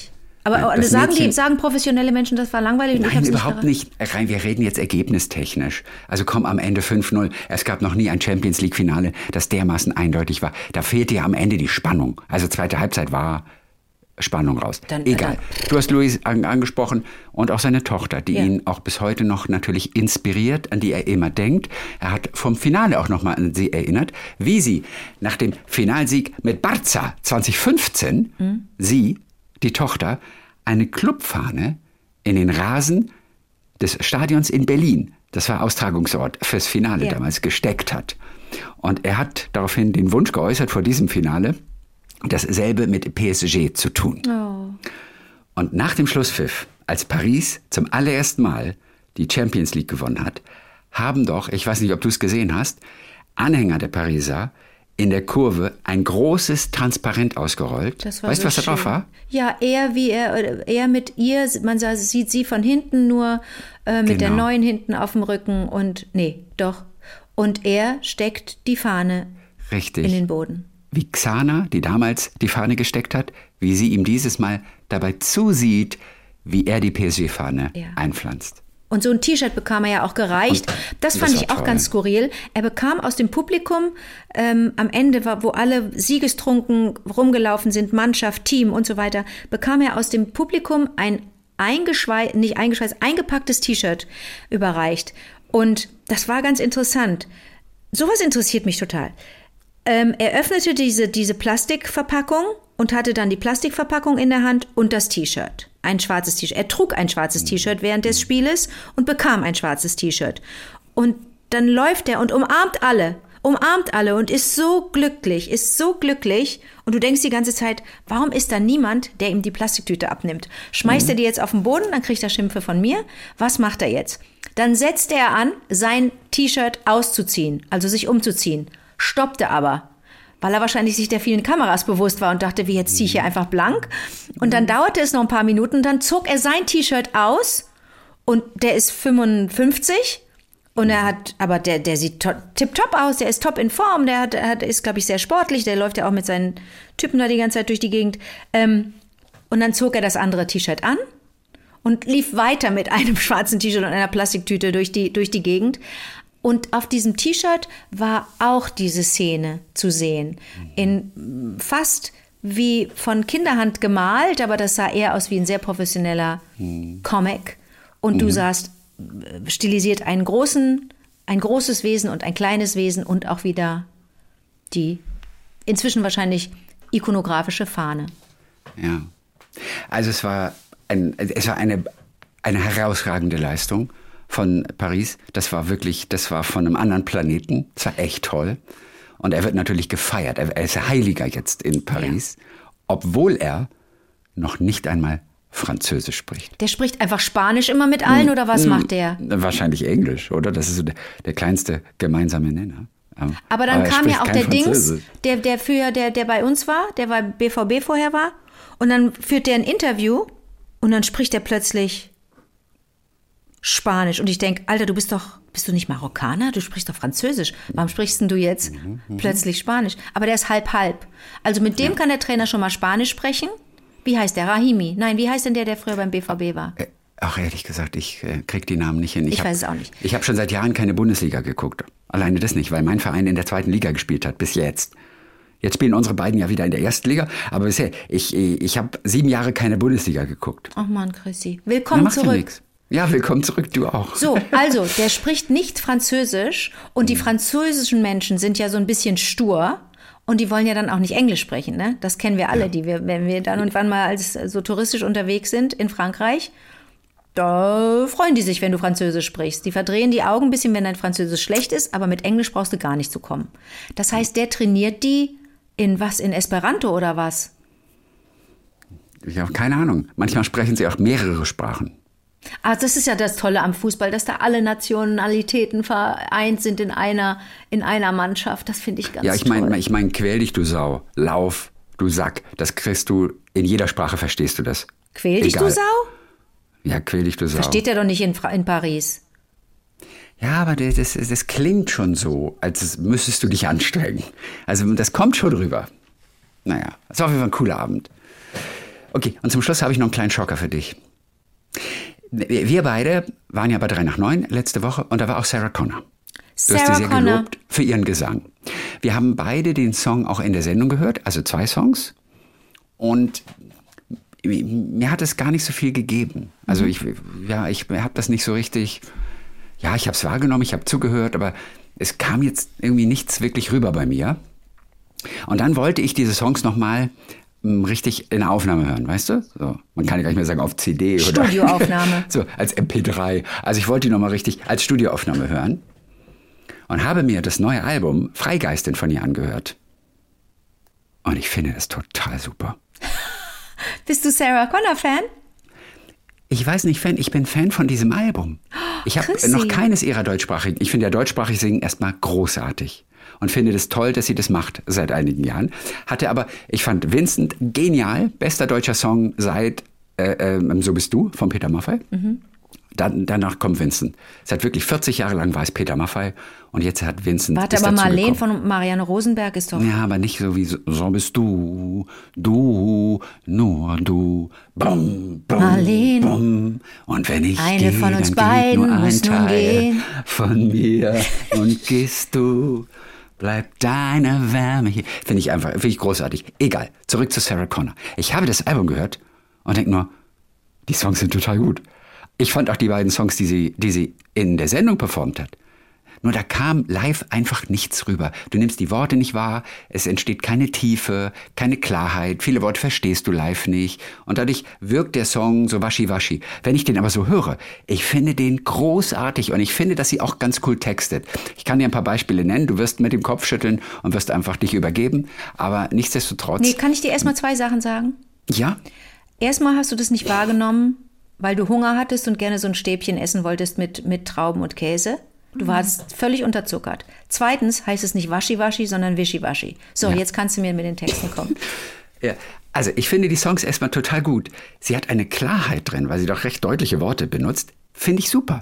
Aber Nein, das sagen, Mädchen- die, sagen professionelle Menschen, das war langweilig? Und ich Nein, hab's überhaupt nicht. nicht. Rein, wir reden jetzt ergebnistechnisch. Also komm, am Ende fünf null. Es gab noch nie ein Champions-League-Finale, das dermaßen eindeutig war. Da fehlte ja am Ende die Spannung. Also zweite Halbzeit war Spannung raus. Dann- Egal. dann- Du hast Luis an, angesprochen und auch seine Tochter, die Ja. ihn auch bis heute noch natürlich inspiriert, an die er immer denkt. Er hat vom Finale auch nochmal an sie erinnert, wie sie nach dem Finalsieg mit Barca zwanzig fünfzehn, Mhm. sie, die Tochter, eine Clubfahne in den Rasen des Stadions in Berlin, das war Austragungsort fürs Finale Ja. damals, gesteckt hat. Und er hat daraufhin den Wunsch geäußert vor diesem Finale, dasselbe mit P S G zu tun. Oh. Und nach dem Schlusspfiff, als Paris zum allerersten Mal die Champions League gewonnen hat, haben doch, ich weiß nicht, ob du es gesehen hast, Anhänger der Pariser in der Kurve ein großes Transparent ausgerollt. Das war weißt du, so was da drauf schön. war? Ja, er wie er, er mit ihr, man sah, sieht sie von hinten nur äh, mit der Genau. neuen hinten auf dem Rücken und nee, doch. Und er steckt die Fahne Richtig. in den Boden. Wie Xana, die damals die Fahne gesteckt hat, wie sie ihm dieses Mal dabei zusieht, wie er die P S G-Fahne Ja. einpflanzt. Und so ein T-Shirt bekam er ja auch gereicht. Und Das das fand war ich auch toll. ganz skurril. Er bekam aus dem Publikum ähm, am Ende, war, wo alle siegestrunken rumgelaufen sind, Mannschaft, Team und so weiter, bekam er aus dem Publikum ein eingeschweißt, nicht eingeschweißt, eingepacktes T-Shirt überreicht. Und das war ganz interessant. Sowas interessiert mich total. Ähm, er öffnete diese, diese Plastikverpackung und hatte dann die Plastikverpackung in der Hand und das T-Shirt. Ein schwarzes T-Shirt. Er trug ein schwarzes T-Shirt während des Spieles und bekam ein schwarzes T-Shirt. Und dann läuft er und umarmt alle, umarmt alle und ist so glücklich, ist so glücklich. Und du denkst die ganze Zeit, warum ist da niemand, der ihm die Plastiktüte abnimmt? Schmeißt er die jetzt auf den Boden, dann kriegt er Schimpfe von mir. Was macht er jetzt? Dann setzte er an, sein T-Shirt auszuziehen, also sich umzuziehen. Stoppte aber, weil er wahrscheinlich sich der vielen Kameras bewusst war und dachte, wie jetzt ziehe ich hier einfach blank. Und dann dauerte es noch ein paar Minuten, dann zog er sein T-Shirt aus und der ist fünfundfünfzig und er hat, aber der, der sieht to- tipptopp aus, der ist top in Form, der hat, hat, ist, glaube ich, sehr sportlich, der läuft ja auch mit seinen Typen da die ganze Zeit durch die Gegend. Ähm, und dann zog er das andere T-Shirt an und lief weiter mit einem schwarzen T-Shirt und einer Plastiktüte durch die, durch die Gegend. Und auf diesem T-Shirt war auch diese Szene zu sehen. In fast wie von Kinderhand gemalt, aber das sah eher aus wie ein sehr professioneller Comic. Und du sahst äh, stilisiert einen großen, ein großes Wesen und ein kleines Wesen und auch wieder die inzwischen wahrscheinlich ikonografische Fahne. Ja. Also es war, ein, es war eine, eine herausragende Leistung von Paris. Das war wirklich, das war von einem anderen Planeten. Das war echt toll. Und er wird natürlich gefeiert. Er ist Heiliger jetzt in Paris, ja. Obwohl er noch nicht einmal Französisch spricht. Der spricht einfach Spanisch immer mit allen, oder was macht der? Wahrscheinlich Englisch, oder? Das ist so der, der kleinste gemeinsame Nenner. Aber dann Aber er kam ja spricht auch kein der Dings, Französisch. der, der, für, der, der bei uns war, der bei B V B vorher war. Und dann führt der ein Interview und dann spricht er plötzlich Spanisch. Und ich denke, Alter, du bist doch, bist du nicht Marokkaner? Du sprichst doch Französisch. Warum sprichst denn du jetzt Mhm, plötzlich Spanisch? Aber der ist halb-halb. Also mit dem ja. kann der Trainer schon mal Spanisch sprechen. Wie heißt der? Rahimi? Nein, wie heißt denn der, der früher beim B V B war? Äh, ach, ehrlich gesagt, ich äh, krieg die Namen nicht hin. Ich, ich hab, weiß es auch nicht. Ich habe schon seit Jahren keine Bundesliga geguckt. Alleine das nicht, weil mein Verein in der zweiten Liga gespielt hat, bis jetzt. Jetzt spielen unsere beiden ja wieder in der ersten Liga, aber bisher, ich, ich habe sieben Jahre keine Bundesliga geguckt. Ach Mann, Chrissy. Willkommen Na, zurück. Ja, nix. Ja, willkommen zurück, du auch. So, also, der spricht nicht Französisch und die französischen Menschen sind ja so ein bisschen stur und die wollen ja dann auch nicht Englisch sprechen, ne? Das kennen wir alle, ja. die wir, wenn wir dann und wann mal als so touristisch unterwegs sind in Frankreich, da freuen die sich, wenn du Französisch sprichst. Die verdrehen die Augen ein bisschen, wenn dein Französisch schlecht ist, aber mit Englisch brauchst du gar nicht zu kommen. Das heißt, der trainiert die in was, in Esperanto oder was? Ich habe keine Ahnung. Manchmal sprechen sie auch mehrere Sprachen. Ah, das ist ja das Tolle am Fußball, dass da alle Nationalitäten vereint sind in einer, in einer Mannschaft. Das finde ich ganz toll. Ja, ich meine, ich mein, quäl dich, du Sau. Lauf, du Sack. Das kriegst du, in jeder Sprache verstehst du das. Quäl dich, Egal. du Sau? Ja, quäl dich, du Sau. Versteht er doch nicht in, in Paris. Ja, aber das, das, das klingt schon so, als müsstest du dich anstrengen. Also das kommt schon rüber. Naja, es war auf jeden Fall ein cooler Abend. Okay, und zum Schluss habe ich noch einen kleinen Schocker für dich. Wir beide waren ja bei drei nach neun letzte Woche und da war auch Sarah Connor. Du hast sie sehr gelobt für ihren Gesang. Wir haben beide den Song auch in der Sendung gehört, also zwei Songs. Und mir hat es gar nicht so viel gegeben. Also ich, ja, ich habe das nicht so richtig, ja, ich habe es wahrgenommen, ich habe zugehört, aber es kam jetzt irgendwie nichts wirklich rüber bei mir. Und dann wollte ich diese Songs nochmal richtig in der Aufnahme hören, weißt du? So, man kann ja gar nicht mehr sagen auf C D oder Studioaufnahme. So, als M P drei. Also ich wollte die nochmal richtig als Studioaufnahme hören und habe mir das neue Album Freigeistin von ihr angehört. Und ich finde es total super. Bist du Sarah Connor-Fan? Ich weiß nicht, Fan, ich bin Fan von diesem Album. Ich habe noch keines ihrer deutschsprachigen. Ich finde ja deutschsprachig singen erstmal großartig. Und finde das toll, dass sie das macht seit einigen Jahren. Hatte aber, ich fand Vincent genial, bester deutscher Song seit äh, äh, So bist du von Peter Maffay. Mhm. Dann, danach kommt Vincent. Seit wirklich vierzig Jahre lang war es Peter Maffay und jetzt hat Vincent. Warte, aber Marlene von Marianne Rosenberg ist doch. Ja, aber nicht so wie So, so bist du, du, nur du. Bum, bum, Marlene. Bum. Und wenn ich eine gehe, von uns dann beiden geht nur ein muss nun Teil gehen. von mir und gehst du. Bleibt deine Wärme hier. Finde ich einfach, finde ich großartig. Egal, zurück zu Sarah Connor. Ich habe das Album gehört und denke nur, die Songs sind total gut. Ich fand auch die beiden Songs, die sie, die sie in der Sendung performt hat. Nur da kam live einfach nichts rüber. Du nimmst die Worte nicht wahr, es entsteht keine Tiefe, keine Klarheit, viele Worte verstehst du live nicht und dadurch wirkt der Song so waschi-waschi. Wenn ich den aber so höre, ich finde den großartig und ich finde, dass sie auch ganz cool textet. Ich kann dir ein paar Beispiele nennen, du wirst mit dem Kopf schütteln und wirst einfach dich übergeben, aber nichtsdestotrotz... Nee, kann ich dir erstmal zwei Sachen sagen? Ja? Erstmal hast du das nicht wahrgenommen, weil du Hunger hattest und gerne so ein Stäbchen essen wolltest mit, mit Trauben und Käse. Du warst völlig unterzuckert. Zweitens heißt es nicht Waschi-Waschi, sondern Wischi-Waschi. So, ja. Jetzt kannst du mir mit den Texten kommen. Ja, also ich finde die Songs erstmal total gut. Sie hat eine Klarheit drin, weil sie doch recht deutliche Worte benutzt. Finde ich super.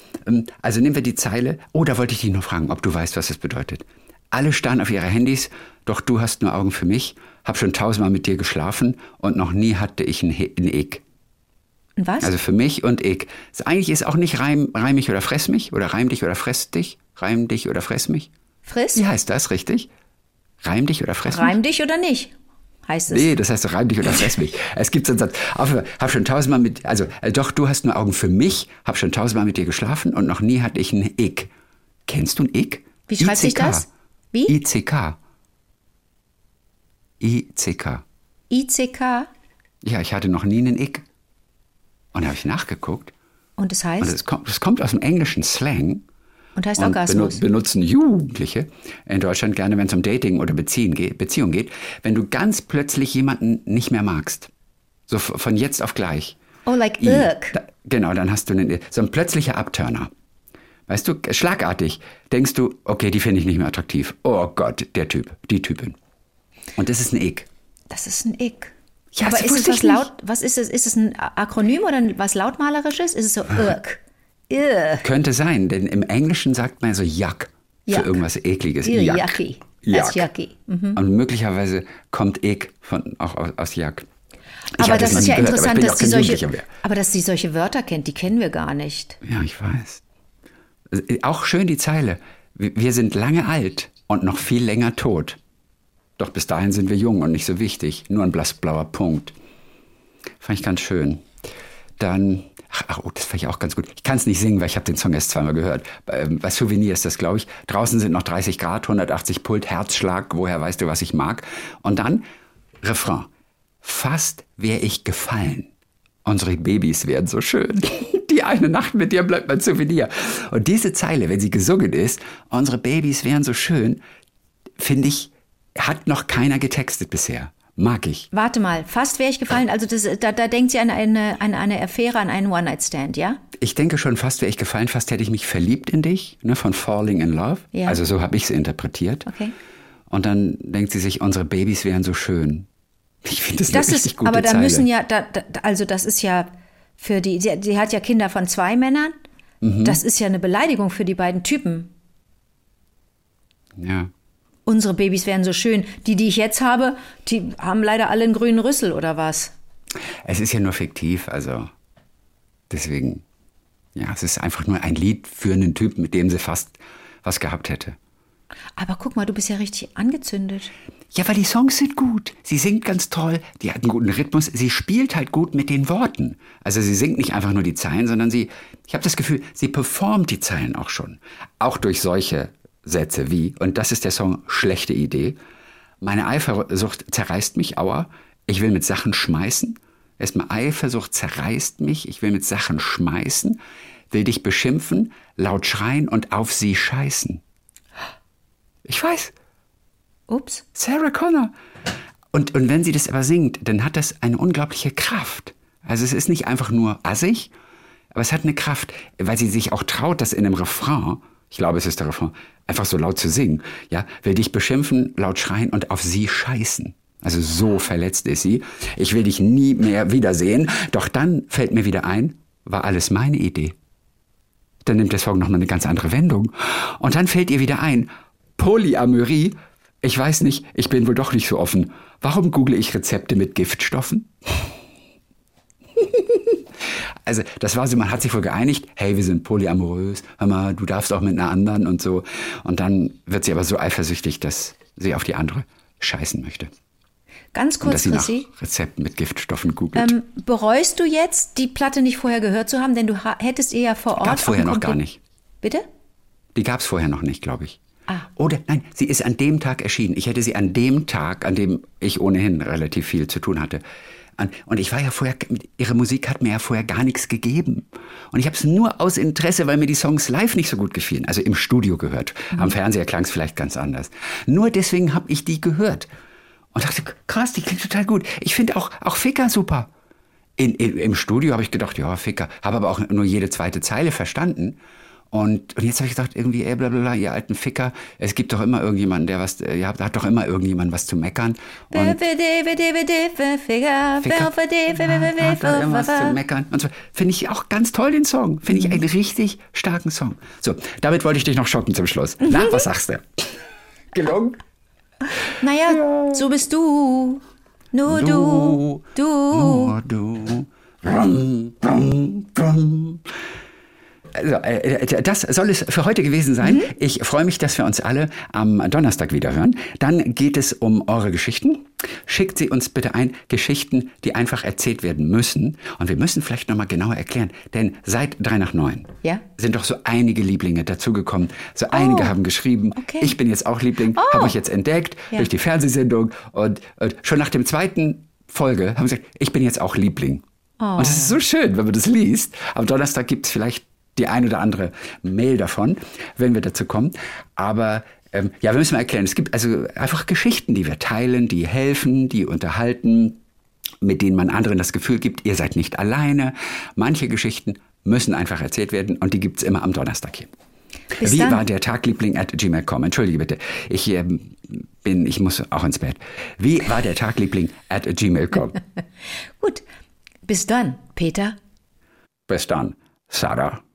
Also nehmen wir die Zeile. Oh, da wollte ich dich noch fragen, ob du weißt, was das bedeutet. Alle starren auf ihre Handys, doch du hast nur Augen für mich. Hab schon tausendmal mit dir geschlafen und noch nie hatte ich ein Ich. Was? Also für mich und ich. Eigentlich ist auch nicht reim, reim mich oder fress mich oder reim dich oder fress dich. Reim dich oder fress mich. Friss? Wie heißt das, richtig? Reim dich oder fress reim mich? Reim dich oder nicht, heißt es. Nee, das heißt reim dich oder fress mich. Es gibt so einen Satz. Hab schon tausendmal mit, also äh, doch, du hast nur Augen für mich, hab schon tausendmal mit dir geschlafen und noch nie hatte ich ein Ich. Kennst du ein Ich? Wie schreibt sich das? Wie? I C K. I C K. I C K? Ja, ich hatte noch nie einen Ich. Und da habe ich nachgeguckt. Und das heißt? Und es kommt, es kommt aus dem englischen Slang. Und heißt und Orgasmus. Benutzen Jugendliche in Deutschland gerne, wenn es um Dating oder Beziehen geht, Beziehung geht, wenn du ganz plötzlich jemanden nicht mehr magst. So von jetzt auf gleich. Oh, like I, irk. Da, genau, dann hast du einen, so ein plötzlicher Abturner. Weißt du, schlagartig denkst du, okay, die finde ich nicht mehr attraktiv. Oh Gott, der Typ, die Typin. Und das ist ein Ich. Das ist ein Ich. Ja, aber ist es was laut? Was ist es? Ist es ein Akronym oder was lautmalerisches? Ist es so irk? Irk. Könnte sein, denn im Englischen sagt man so Yuck für Yuck. irgendwas Ekliges. Yuck. Yucky. That's yucky. Mhm. Und möglicherweise kommt Ik von, auch aus, aus Yuck. Ich aber das, das ist ja gehört, interessant, aber dass sie solche, aber dass sie solche Wörter kennt, die kennen wir gar nicht. Ja, ich weiß. Auch schön die Zeile. Wir sind lange alt und noch viel länger tot. Doch bis dahin sind wir jung und nicht so wichtig. Nur ein blassblauer Punkt. Fand ich ganz schön. Dann, ach, ach oh, das fand ich auch ganz gut. Ich kann es nicht singen, weil ich habe den Song erst zweimal gehört. Bei, bei Souvenir ist das, glaube ich. Draußen sind noch dreißig Grad, hundertachtzig Pult, Herzschlag. Woher weißt du, was ich mag? Und dann Refrain. Fast wäre ich gefallen. Unsere Babys wären so schön. Die eine Nacht mit dir bleibt mein Souvenir. Und diese Zeile, wenn sie gesungen ist, unsere Babys wären so schön, finde ich, hat noch keiner getextet bisher. Mag ich. Warte mal, fast wäre ich gefallen. Also das, da, da denkt sie an eine, an eine Affäre, an einen One-Night-Stand, ja? Ich denke schon, fast wäre ich gefallen, fast hätte ich mich verliebt in dich, ne, von Falling in Love. Ja. Also so habe ich es interpretiert. Okay. Und dann denkt sie sich, unsere Babys wären so schön. Ich finde das, das eine richtig ist, gute aber da Zeile. müssen ja, da, da, also das ist ja für die, sie, sie hat ja Kinder von zwei Männern. Mhm. Das ist ja eine Beleidigung für die beiden Typen. Ja. Unsere Babys wären so schön. Die, die ich jetzt habe, die haben leider alle einen grünen Rüssel oder was? Es ist ja nur fiktiv, also deswegen, ja, es ist einfach nur ein Lied für einen Typen, mit dem sie fast was gehabt hätte. Aber guck mal, du bist ja richtig angezündet. Ja, weil die Songs sind gut. Sie singt ganz toll, die hat einen guten Rhythmus. Sie spielt halt gut mit den Worten. Also sie singt nicht einfach nur die Zeilen, sondern sie, ich habe das Gefühl, sie performt die Zeilen auch schon. Auch durch solche Sätze wie, und das ist der Song Schlechte Idee. Meine Eifersucht zerreißt mich, aua. Ich will mit Sachen schmeißen. Erstmal Eifersucht zerreißt mich. Ich will mit Sachen schmeißen. Will dich beschimpfen, laut schreien und auf sie scheißen. Ich weiß. Ups. Sarah Connor. Und, und wenn sie das aber singt, dann hat das eine unglaubliche Kraft. Also es ist nicht einfach nur assig, aber es hat eine Kraft, weil sie sich auch traut, das in einem Refrain, ich glaube, es ist der Refrain, einfach so laut zu singen. Ja, will dich beschimpfen, laut schreien und auf sie scheißen. Also so verletzt ist sie. Ich will dich nie mehr wiedersehen. Doch dann fällt mir wieder ein, war alles meine Idee. Dann nimmt der Song nochmal eine ganz andere Wendung. Und dann fällt ihr wieder ein, Polyamorie, ich weiß nicht, ich bin wohl doch nicht so offen. Warum google ich Rezepte mit Giftstoffen? Also das war so, man hat sich wohl geeinigt, hey, wir sind polyamorös, hör mal, du darfst auch mit einer anderen und so. Und dann wird sie aber so eifersüchtig, dass sie auf die andere scheißen möchte. Ganz Und kurz, dass sie nach Chrissy, Rezepten mit Giftstoffen googelt. ähm, bereust du jetzt, die Platte nicht vorher gehört zu haben? Denn du ha- hättest ihr ja vor Ort... Gab's vorher auch ein noch gar Kompl- nicht. Bitte? Die gab es vorher noch nicht, glaube ich. Ah. Oder nein, sie ist an dem Tag erschienen. Ich hätte sie an dem Tag, an dem ich ohnehin relativ viel zu tun hatte. An, und ich war ja vorher, ihre Musik hat mir ja vorher gar nichts gegeben. Und ich habe es nur aus Interesse, weil mir die Songs live nicht so gut gefielen. Also im Studio gehört. Mhm. Am Fernseher klang es vielleicht ganz anders. Nur deswegen habe ich die gehört. Und dachte, krass, die klingt total gut. Ich finde auch, auch Ficker super. In, in, Im Studio habe ich gedacht, ja, Ficker. Habe aber auch nur jede zweite Zeile verstanden. Und, und jetzt habe ich gedacht, irgendwie, ey, blablabla, ihr alten Ficker, es gibt doch immer irgendjemanden, der was, ihr habt, hat doch immer irgendjemand was zu meckern. Und Ficker, hat doch immer was zu meckern. Und so. Finde ich auch ganz toll, den Song. Finde ich einen richtig starken Song. So, damit wollte ich dich noch schocken zum Schluss. Na, was sagst du? Gelungen? Naja, ja. So bist du. Nur du. Du. Nur du. Rum, rum, rum. Also, äh, das soll es für heute gewesen sein. Mhm. Ich freue mich, dass wir uns alle am Donnerstag wieder hören. Dann geht es um eure Geschichten. Schickt sie uns bitte ein. Geschichten, die einfach erzählt werden müssen. Und wir müssen vielleicht nochmal genauer erklären. Denn seit drei nach neun ja? sind doch so einige Lieblinge dazugekommen. So einige oh. haben geschrieben. Okay. Ich bin jetzt auch Liebling. Oh. Habe euch jetzt entdeckt ja. durch die Fernsehsendung. Und, und schon nach dem zweiten Folge haben sie gesagt, ich bin jetzt auch Liebling. Oh. Und es ist so schön, wenn man das liest. Am Donnerstag gibt es vielleicht die ein oder andere Mail davon, wenn wir dazu kommen. Aber ähm, ja, wir müssen mal erklären, es gibt also einfach Geschichten, die wir teilen, die helfen, die unterhalten, mit denen man anderen das Gefühl gibt, ihr seid nicht alleine. Manche Geschichten müssen einfach erzählt werden und die gibt es immer am Donnerstag hier. Bis Wie dann. War der Tagliebling at gmail punkt com? Entschuldige bitte, ich ähm, bin, ich muss auch ins Bett. Wie war der Tagliebling at gmail punkt com? Gut, bis dann, Peter. Bis dann, Sarah.